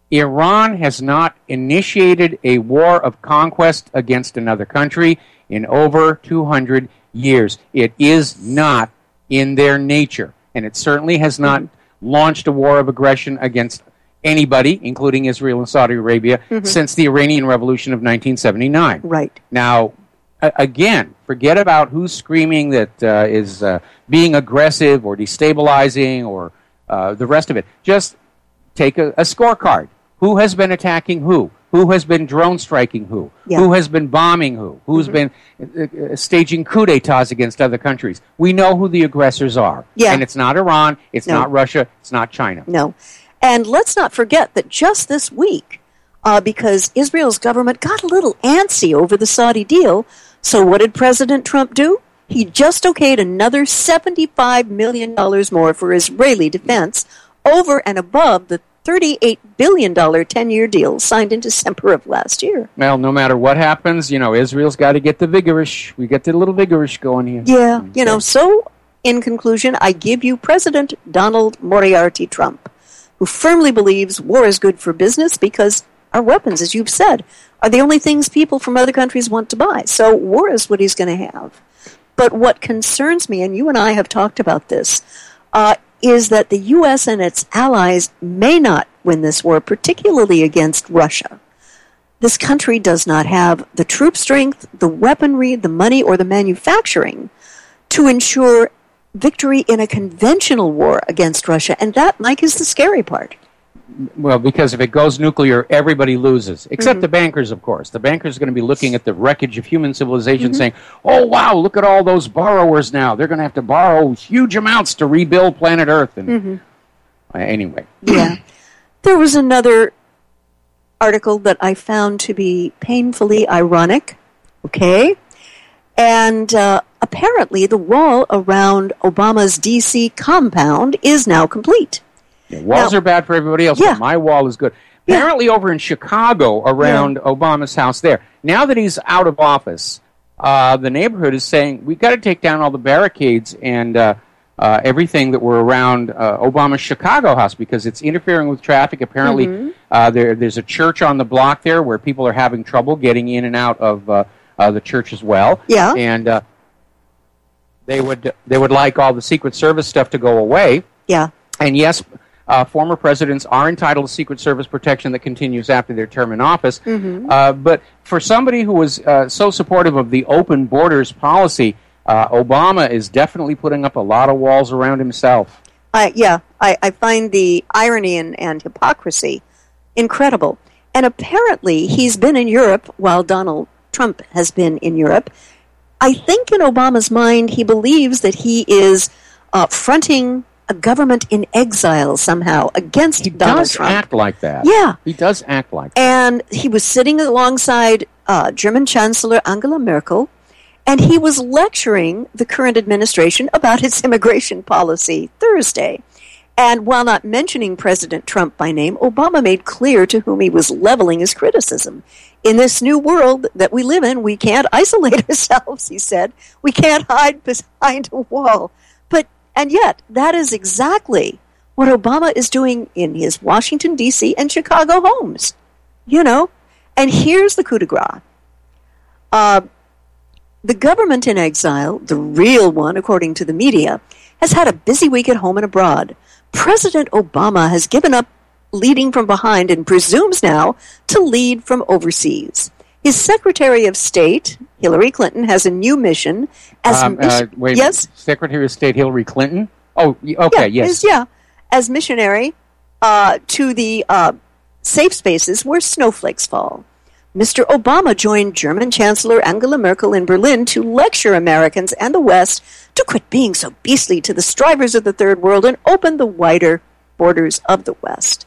Iran has not initiated a war of conquest against another country in over two hundred years. It is not in their nature, and it certainly has not mm-hmm. launched a war of aggression against anybody, including Israel and Saudi Arabia, mm-hmm. since the Iranian Revolution of nineteen seventy-nine. Right. Now, again, forget about who's screaming that uh, is uh, being aggressive or destabilizing or uh, the rest of it. Just take a, a scorecard. Who has been attacking who? Who has been drone striking who? Yeah. Who has been bombing who? Who's mm-hmm. been uh, staging coup d'etats against other countries? We know who the aggressors are. Yeah. And it's not Iran, it's no. not Russia, it's not China. No. And let's not forget that just this week, uh, because Israel's government got a little antsy over the Saudi deal, so what did President Trump do? He just okayed another seventy-five million dollars more for Israeli defense over and above the thirty-eight billion dollars ten-year deal signed in December of last year. Well, no matter what happens, you know, Israel's got to get the vigorish. We get the little vigorish going here. Yeah, you know, so in conclusion, I give you President Donald Moriarty Trump, who firmly believes war is good for business because our weapons, as you've said, are the only things people from other countries want to buy. So war is what he's going to have. But what concerns me, and you and I have talked about this, uh, is that the U S and its allies may not win this war, particularly against Russia. This country does not have the troop strength, the weaponry, the money, or the manufacturing to ensure victory in a conventional war against Russia. And that, Mike, is the scary part. Well, because if it goes nuclear, everybody loses, except mm-hmm. the bankers, of course. The bankers are going to be looking at the wreckage of human civilization mm-hmm. saying, oh, wow, look at all those borrowers now. They're going to have to borrow huge amounts to rebuild planet Earth. And mm-hmm. Uh, anyway. Yeah. There was another article that I found to be painfully ironic. Okay? And uh, apparently the wall around Obama's D C compound is now complete. Yeah, walls now, are bad for everybody else, yeah. but my wall is good. Yeah. Apparently over in Chicago, around yeah. Obama's house there, now that he's out of office, uh, the neighborhood is saying, we've got to take down all the barricades and uh, uh, everything that were around uh, Obama's Chicago house because it's interfering with traffic. Apparently mm-hmm. uh, there, there's a church on the block there where people are having trouble getting in and out of uh, uh, the church as well. Yeah. And uh, they would they would like all the Secret Service stuff to go away. Yeah. And yes, Uh, former presidents are entitled to Secret Service protection that continues after their term in office. Mm-hmm. Uh, but for somebody who was uh, so supportive of the open borders policy, uh, Obama is definitely putting up a lot of walls around himself. Uh, yeah, I, I find the irony and, and hypocrisy incredible. And apparently he's been in Europe while Donald Trump has been in Europe. I think in Obama's mind he believes that he is uh, fronting a government in exile somehow against he Donald does Trump. act like that. Yeah. He does act like that. And he was sitting alongside uh, German Chancellor Angela Merkel, and he was lecturing the current administration about its immigration policy Thursday. And while not mentioning President Trump by name, Obama made clear to whom he was leveling his criticism. In this new world that we live in, we can't isolate ourselves, he said. We can't hide behind a wall. But And yet, that is exactly what Obama is doing in his Washington, D C and Chicago homes. You know? And here's the coup de grace. Uh, the government in exile, the real one, according to the media, has had a busy week at home and abroad. President Obama has given up leading from behind and presumes now to lead from overseas. His Secretary of State, Hillary Clinton, has a new mission. As um, mis- uh, wait, yes, Secretary of State Hillary Clinton. Oh, okay, yeah, yes, is, yeah, as missionary uh, to the uh, safe spaces where snowflakes fall. Mister Obama joined German Chancellor Angela Merkel in Berlin to lecture Americans and the West to quit being so beastly to the strivers of the Third World and open the wider borders of the West.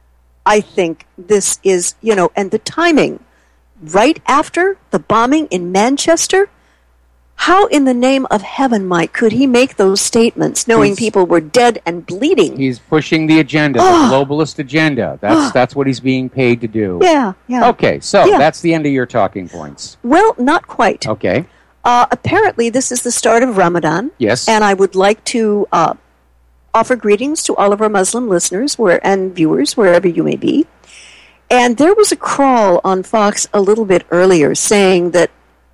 I think this is, you know, and the timing. Right after the bombing in Manchester, how in the name of heaven, Mike, could he make those statements knowing he's, people were dead and bleeding? He's pushing the agenda, oh. the globalist agenda. That's oh. that's what he's being paid to do. Yeah, yeah. Okay, so yeah. that's the end of your talking points. Well, not quite. Okay. Uh, apparently, this is the start of Ramadan. Yes. And I would like to uh, offer greetings to all of our Muslim listeners where and viewers, wherever you may be. And there was a crawl on Fox a little bit earlier saying that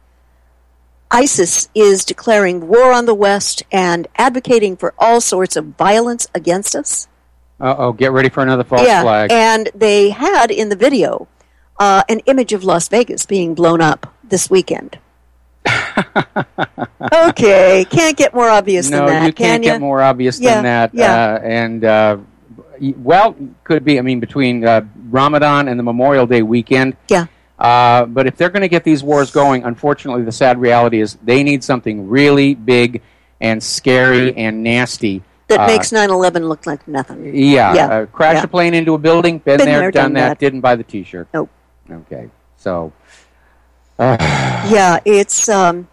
ISIS is declaring war on the West and advocating for all sorts of violence against us. Uh-oh, get ready for another false yeah, flag. And they had in the video uh, an image of Las Vegas being blown up this weekend. Okay, can't get more obvious no, than that, you can can't you? get more obvious yeah, than that. Yeah. Uh, and... Uh, Well, could be. I mean, between uh, Ramadan and the Memorial Day weekend. Yeah. Uh, but if they're going to get these wars going, unfortunately, the sad reality is they need something really big and scary and nasty. That uh, makes nine eleven look like nothing. Yeah. yeah. Uh, crash yeah. a plane into a building, been, been there, there, done, done that, that, didn't buy the T-shirt. Nope. Okay. So. Uh. Yeah, it's... Um,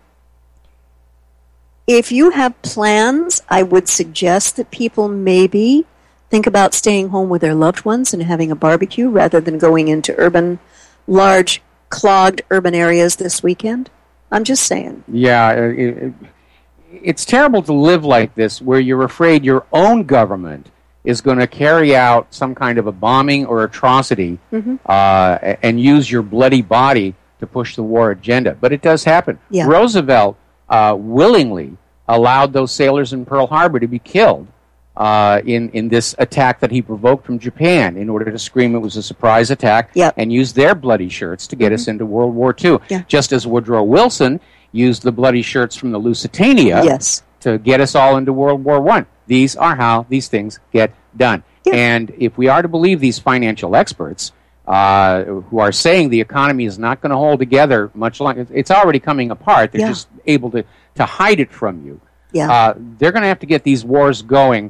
if you have plans, I would suggest that people maybe think about staying home with their loved ones and having a barbecue rather than going into urban, large, clogged urban areas this weekend. I'm just saying. Yeah, it, it, it's terrible to live like this where you're afraid your own government is going to carry out some kind of a bombing or atrocity mm-hmm. uh, and use your bloody body to push the war agenda. But it does happen. Yeah. Roosevelt uh, willingly allowed those sailors in Pearl Harbor to be killed Uh, in, in this attack that he provoked from Japan in order to scream it was a surprise attack yep. and use their bloody shirts to get mm-hmm. us into World War Two. Yeah. Just as Woodrow Wilson used the bloody shirts from the Lusitania yes. to get us all into World War One. These are how these things get done. Yeah. And if we are to believe these financial experts uh, who are saying the economy is not going to hold together much longer, it's already coming apart. They're yeah. just able to, to hide it from you. Yeah. Uh, they're going to have to get these wars going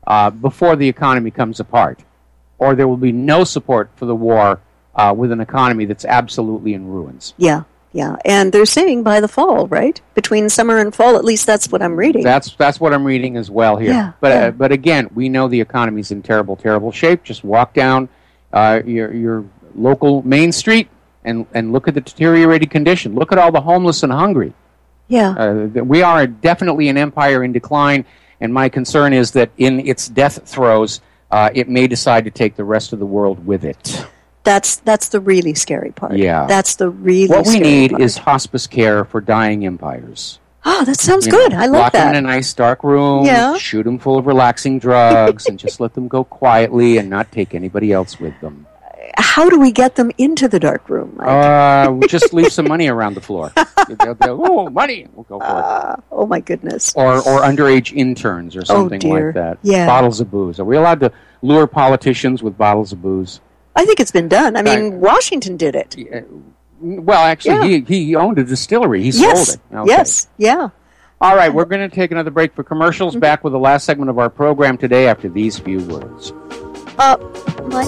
uh, before the economy comes apart, or there will be no support for the war uh, with an economy that's absolutely in ruins. Yeah, yeah. And they're saying by the fall, right? Between summer and fall, at least that's what I'm reading. That's that's what I'm reading as well here. Yeah, but yeah. Uh, but again, we know the economy's in terrible, terrible shape. Just walk down uh, your your local main street and and look at the deteriorated condition. Look at all the homeless and hungry. Yeah. Uh, we are definitely an empire in decline, and my concern is that in its death throes, uh, it may decide to take the rest of the world with it. That's that's the really scary part. Yeah. That's the really What we scary need part. is hospice care for dying empires. Oh, that sounds You good. know, I love lock that. them in a nice dark room, Yeah. shoot them full of relaxing drugs, and just let them go quietly and not take anybody else with them. How do we get them into the dark room? Mike? Uh, we'll just leave some money around the floor. They'll, they'll, oh, money! We'll go for Uh, oh, my goodness. it. Or, or underage interns or something dear. like that. Yeah. Bottles of booze. Are we allowed to lure politicians with bottles of booze? I think it's been done. I mean, I- Washington did it. Well, actually, Yeah. he, he owned a distillery. He yes. sold it. Okay. Yes. Yeah. All right, we're going to take another break for commercials. Mm-hmm. Back with the last segment of our program today after these few words. Uh, Mike?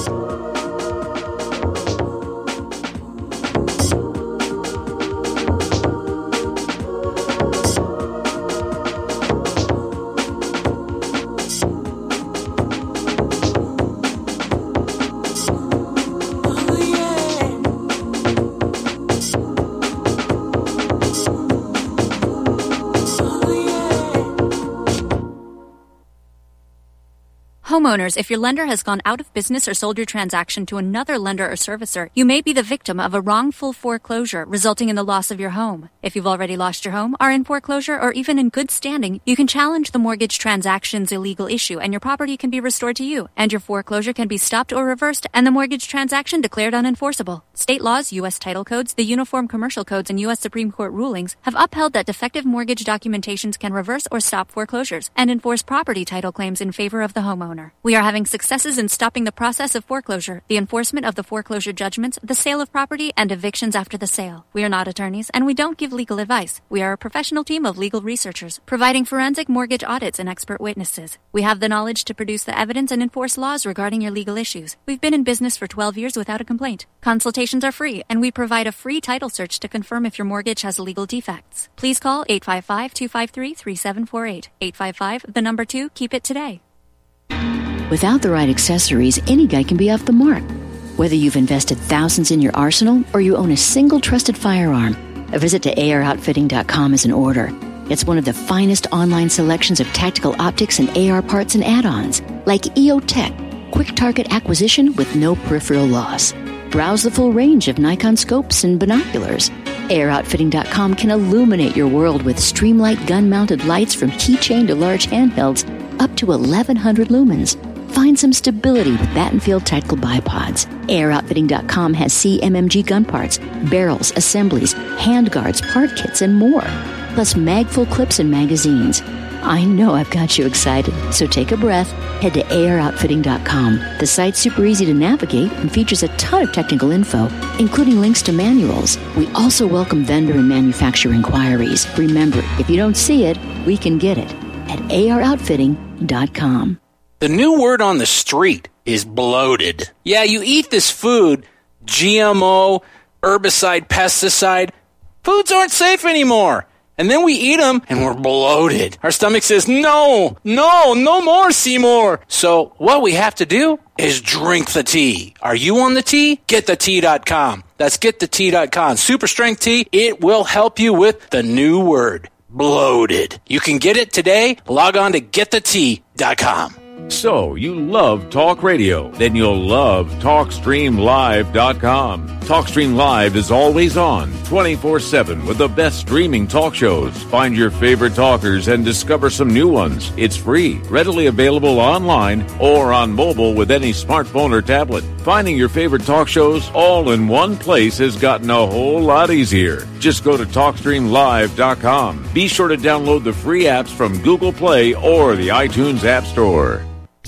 Homeowners, if your lender has gone out of business or sold your transaction to another lender or servicer, you may be the victim of a wrongful foreclosure, resulting in the loss of your home. If you've already lost your home, are in foreclosure, or even in good standing, you can challenge the mortgage transaction's illegal issue, and your property can be restored to you, and your foreclosure can be stopped or reversed, and the mortgage transaction declared unenforceable. State laws, U S title codes, the Uniform Commercial Codes, and U S Supreme Court rulings have upheld that defective mortgage documentations can reverse or stop foreclosures and enforce property title claims in favor of the homeowner. We are having successes in stopping the process of foreclosure, the enforcement of the foreclosure judgments, the sale of property, and evictions after the sale. We are not attorneys, and we don't give legal advice. We are a professional team of legal researchers, providing forensic mortgage audits and expert witnesses. We have the knowledge to produce the evidence and enforce laws regarding your legal issues. We've been in business for twelve years without a complaint. Consultations are free, and we provide a free title search to confirm if your mortgage has legal defects. Please call eight five five, two five three, three seven four eight. eight five five, the number two, keep it today. Without the right accessories, any guy can be off the mark. Whether you've invested thousands in your arsenal or you own a single trusted firearm, a visit to A R outfitting dot com is in order. It's one of the finest online selections of tactical optics and A R parts and add-ons, like E O Tech, quick target acquisition with no peripheral loss. Browse the full range of Nikon scopes and binoculars. A R outfitting dot com can illuminate your world with Streamlight gun-mounted lights from keychain to large handhelds up to eleven hundred lumens. Find some stability with Battenfield Tactical Bipods. A R outfitting dot com has C M M G gun parts, barrels, assemblies, handguards, part kits, and more. Plus mag-full clips and magazines. I know I've got you excited, so take a breath. Head to A R outfitting dot com. The site's super easy to navigate and features a ton of technical info, including links to manuals. We also welcome vendor and manufacturer inquiries. Remember, if you don't see it, we can get it at A R outfitting dot com. The new word on the street is bloated. Yeah, you eat this food, G M O, herbicide, pesticide. Foods aren't safe anymore. And then we eat them and we're bloated. Our stomach says, no, no, no more, Seymour. So what we have to do is drink the tea. Are you on the tea? get the tea dot com. That's get the tea dot com. Super strength tea. It will help you with the new word, bloated. You can get it today. Log on to get the tea dot com. So, you love talk radio? Then you'll love talk stream live dot com. TalkStream Live is always on, twenty-four seven, with the best streaming talk shows. Find your favorite talkers and discover some new ones. It's free, readily available online or on mobile with any smartphone or tablet. Finding your favorite talk shows all in one place has gotten a whole lot easier. Just go to talk stream live dot com. Be sure to download the free apps from Google Play or the iTunes App Store.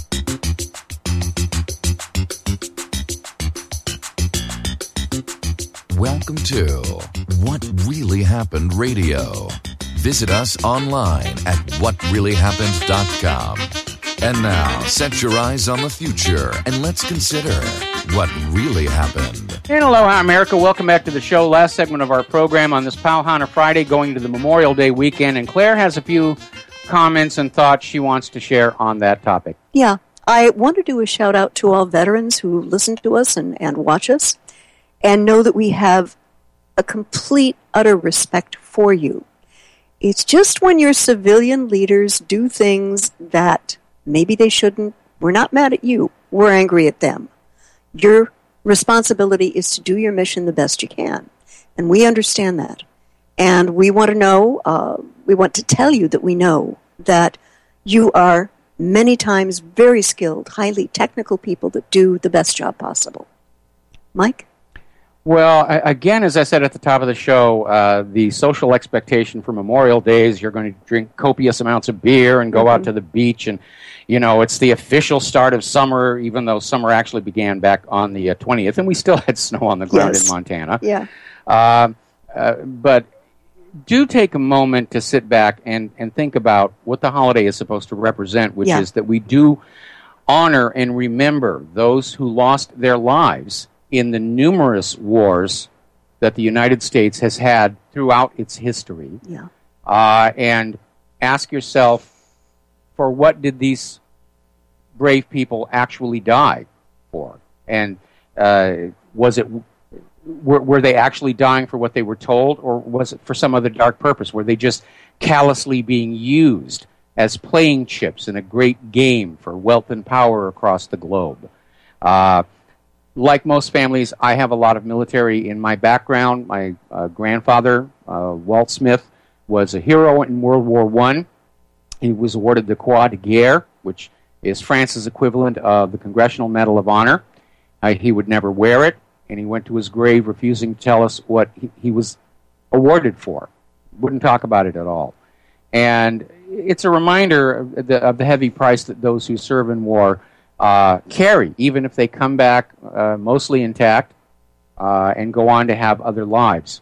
Welcome to What Really Happened Radio. Visit us online at what really happened dot com. And now, set your eyes on the future and let's consider what really happened. And aloha, America. Welcome back to the show. Last segment of our program on this Pauhana Friday, going to the Memorial Day weekend. And Claire has a few comments and thoughts she wants to share on that topic. Yeah. I want to do a shout out to all veterans who listen to us and, and watch us and know that we have a complete, utter respect for you. It's just when your civilian leaders do things that maybe they shouldn't, we're not mad at you. We're angry at them. Your responsibility is to do your mission the best you can. And we understand that. And we want to know, uh, we want to tell you that we know that you are many times very skilled, highly technical people that do the best job possible. Mike? Well, again, as I said at the top of the show, uh, the social expectation for Memorial Day is you're going to drink copious amounts of beer and go mm-hmm. out to the beach. And, you know, it's the official start of summer, even though summer actually began back on the uh, twentieth. And we still had snow on the ground yes. in Montana. Yeah. Uh, uh, but do take a moment to sit back and, and think about what the holiday is supposed to represent, which yeah. is that we do honor and remember those who lost their lives in the numerous wars that the United States has had throughout its history. Yeah. Uh, and ask yourself, for what did these brave people actually die for? And uh, was it were, were they actually dying for what they were told, or was it for some other dark purpose? Were they just callously being used as playing chips in a great game for wealth and power across the globe? Uh, Like most families, I have a lot of military in my background. My uh, grandfather, uh, Walt Smith, was a hero in World War One. He was awarded the Croix de Guerre, which is France's equivalent of the Congressional Medal of Honor. Uh, he would never wear it, and he went to his grave refusing to tell us what he, he was awarded for. Wouldn't talk about it at all. And it's a reminder of the, of the heavy price that those who serve in war Uh, carry, even if they come back uh, mostly intact uh, and go on to have other lives.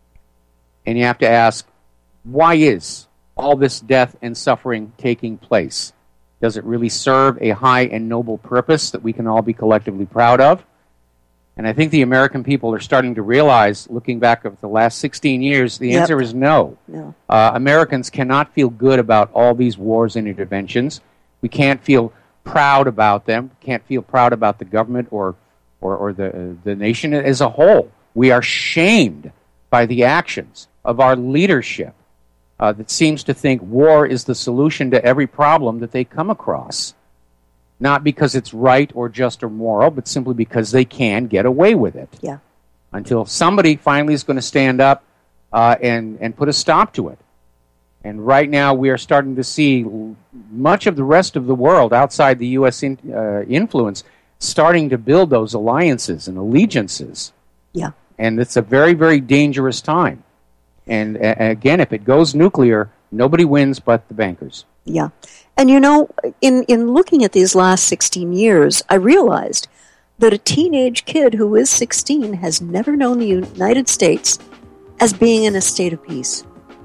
And you have to ask, why is all this death and suffering taking place? Does it really serve a high and noble purpose that we can all be collectively proud of? And I think the American people are starting to realize, looking back over the last sixteen years, the Yep. answer is no. No. Uh, Americans cannot feel good about all these wars and interventions. We can't feel proud about them. Can't feel proud about the government or or, or the uh, the nation as a whole. We are shamed by the actions of our leadership uh, that seems to think war is the solution to every problem that they come across. Not because it's right or just or moral, but simply because they can get away with it. Yeah. Until somebody finally is going to stand up uh, and, and put a stop to it. And right now we are starting to see much of the rest of the world outside the U S in, uh, influence starting to build those alliances and allegiances. Yeah. And it's a very, very dangerous time. And uh, again, if it goes nuclear, nobody wins but the bankers. Yeah. And you know, in, in looking at these last sixteen years, I realized that a teenage kid who is sixteen has never known the United States as being in a state of peace.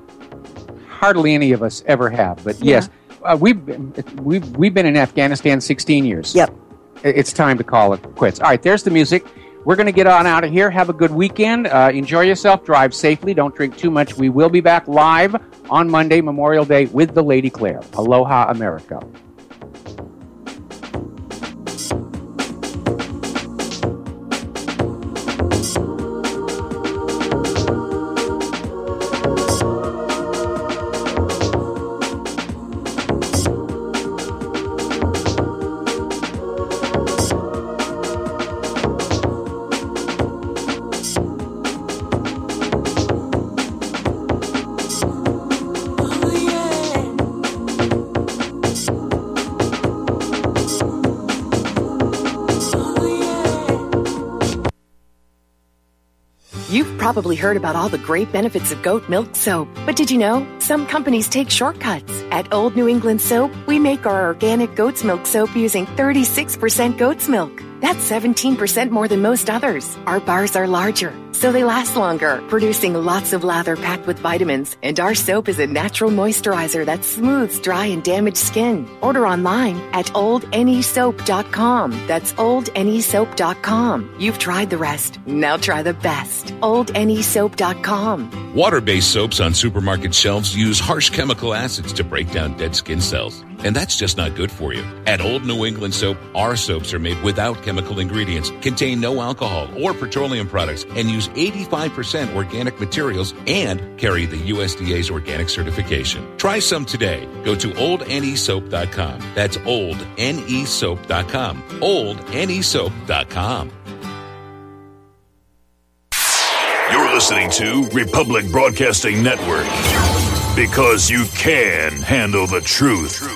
Hardly any of us ever have, but Yeah. yes, uh, we've, been, we've, we've been in Afghanistan sixteen years. Yep. It's time to call it quits. All right, there's the music. We're going to get on out of here. Have a good weekend. Uh, enjoy yourself. Drive safely. Don't drink too much. We will be back live on Monday, Memorial Day, with the Lady Claire. Aloha, America. You've probably heard about all the great benefits of goat milk soap, but did you know some companies take shortcuts? At Old New England Soap, we make our organic goat's milk soap using thirty-six percent goat's milk. That's seventeen percent more than most others. Our bars are larger, so they last longer, producing lots of lather packed with vitamins. And our soap is a natural moisturizer that smooths dry and damaged skin. Order online at old ne soap dot com. That's old ne soap dot com. You've tried the rest. Now try the best. old ne soap dot com. Water-based soaps on supermarket shelves use harsh chemical acids to break down dead skin cells. And that's just not good for you. At Old New England Soap, our soaps are made without chemical ingredients, contain no alcohol or petroleum products, and use eighty-five percent organic materials and carry the U S D A's organic certification. Try some today. Go to old ne soap dot com. That's old ne soap dot com. old ne soap dot com. You're listening to Republic Broadcasting Network, because you can handle the truth.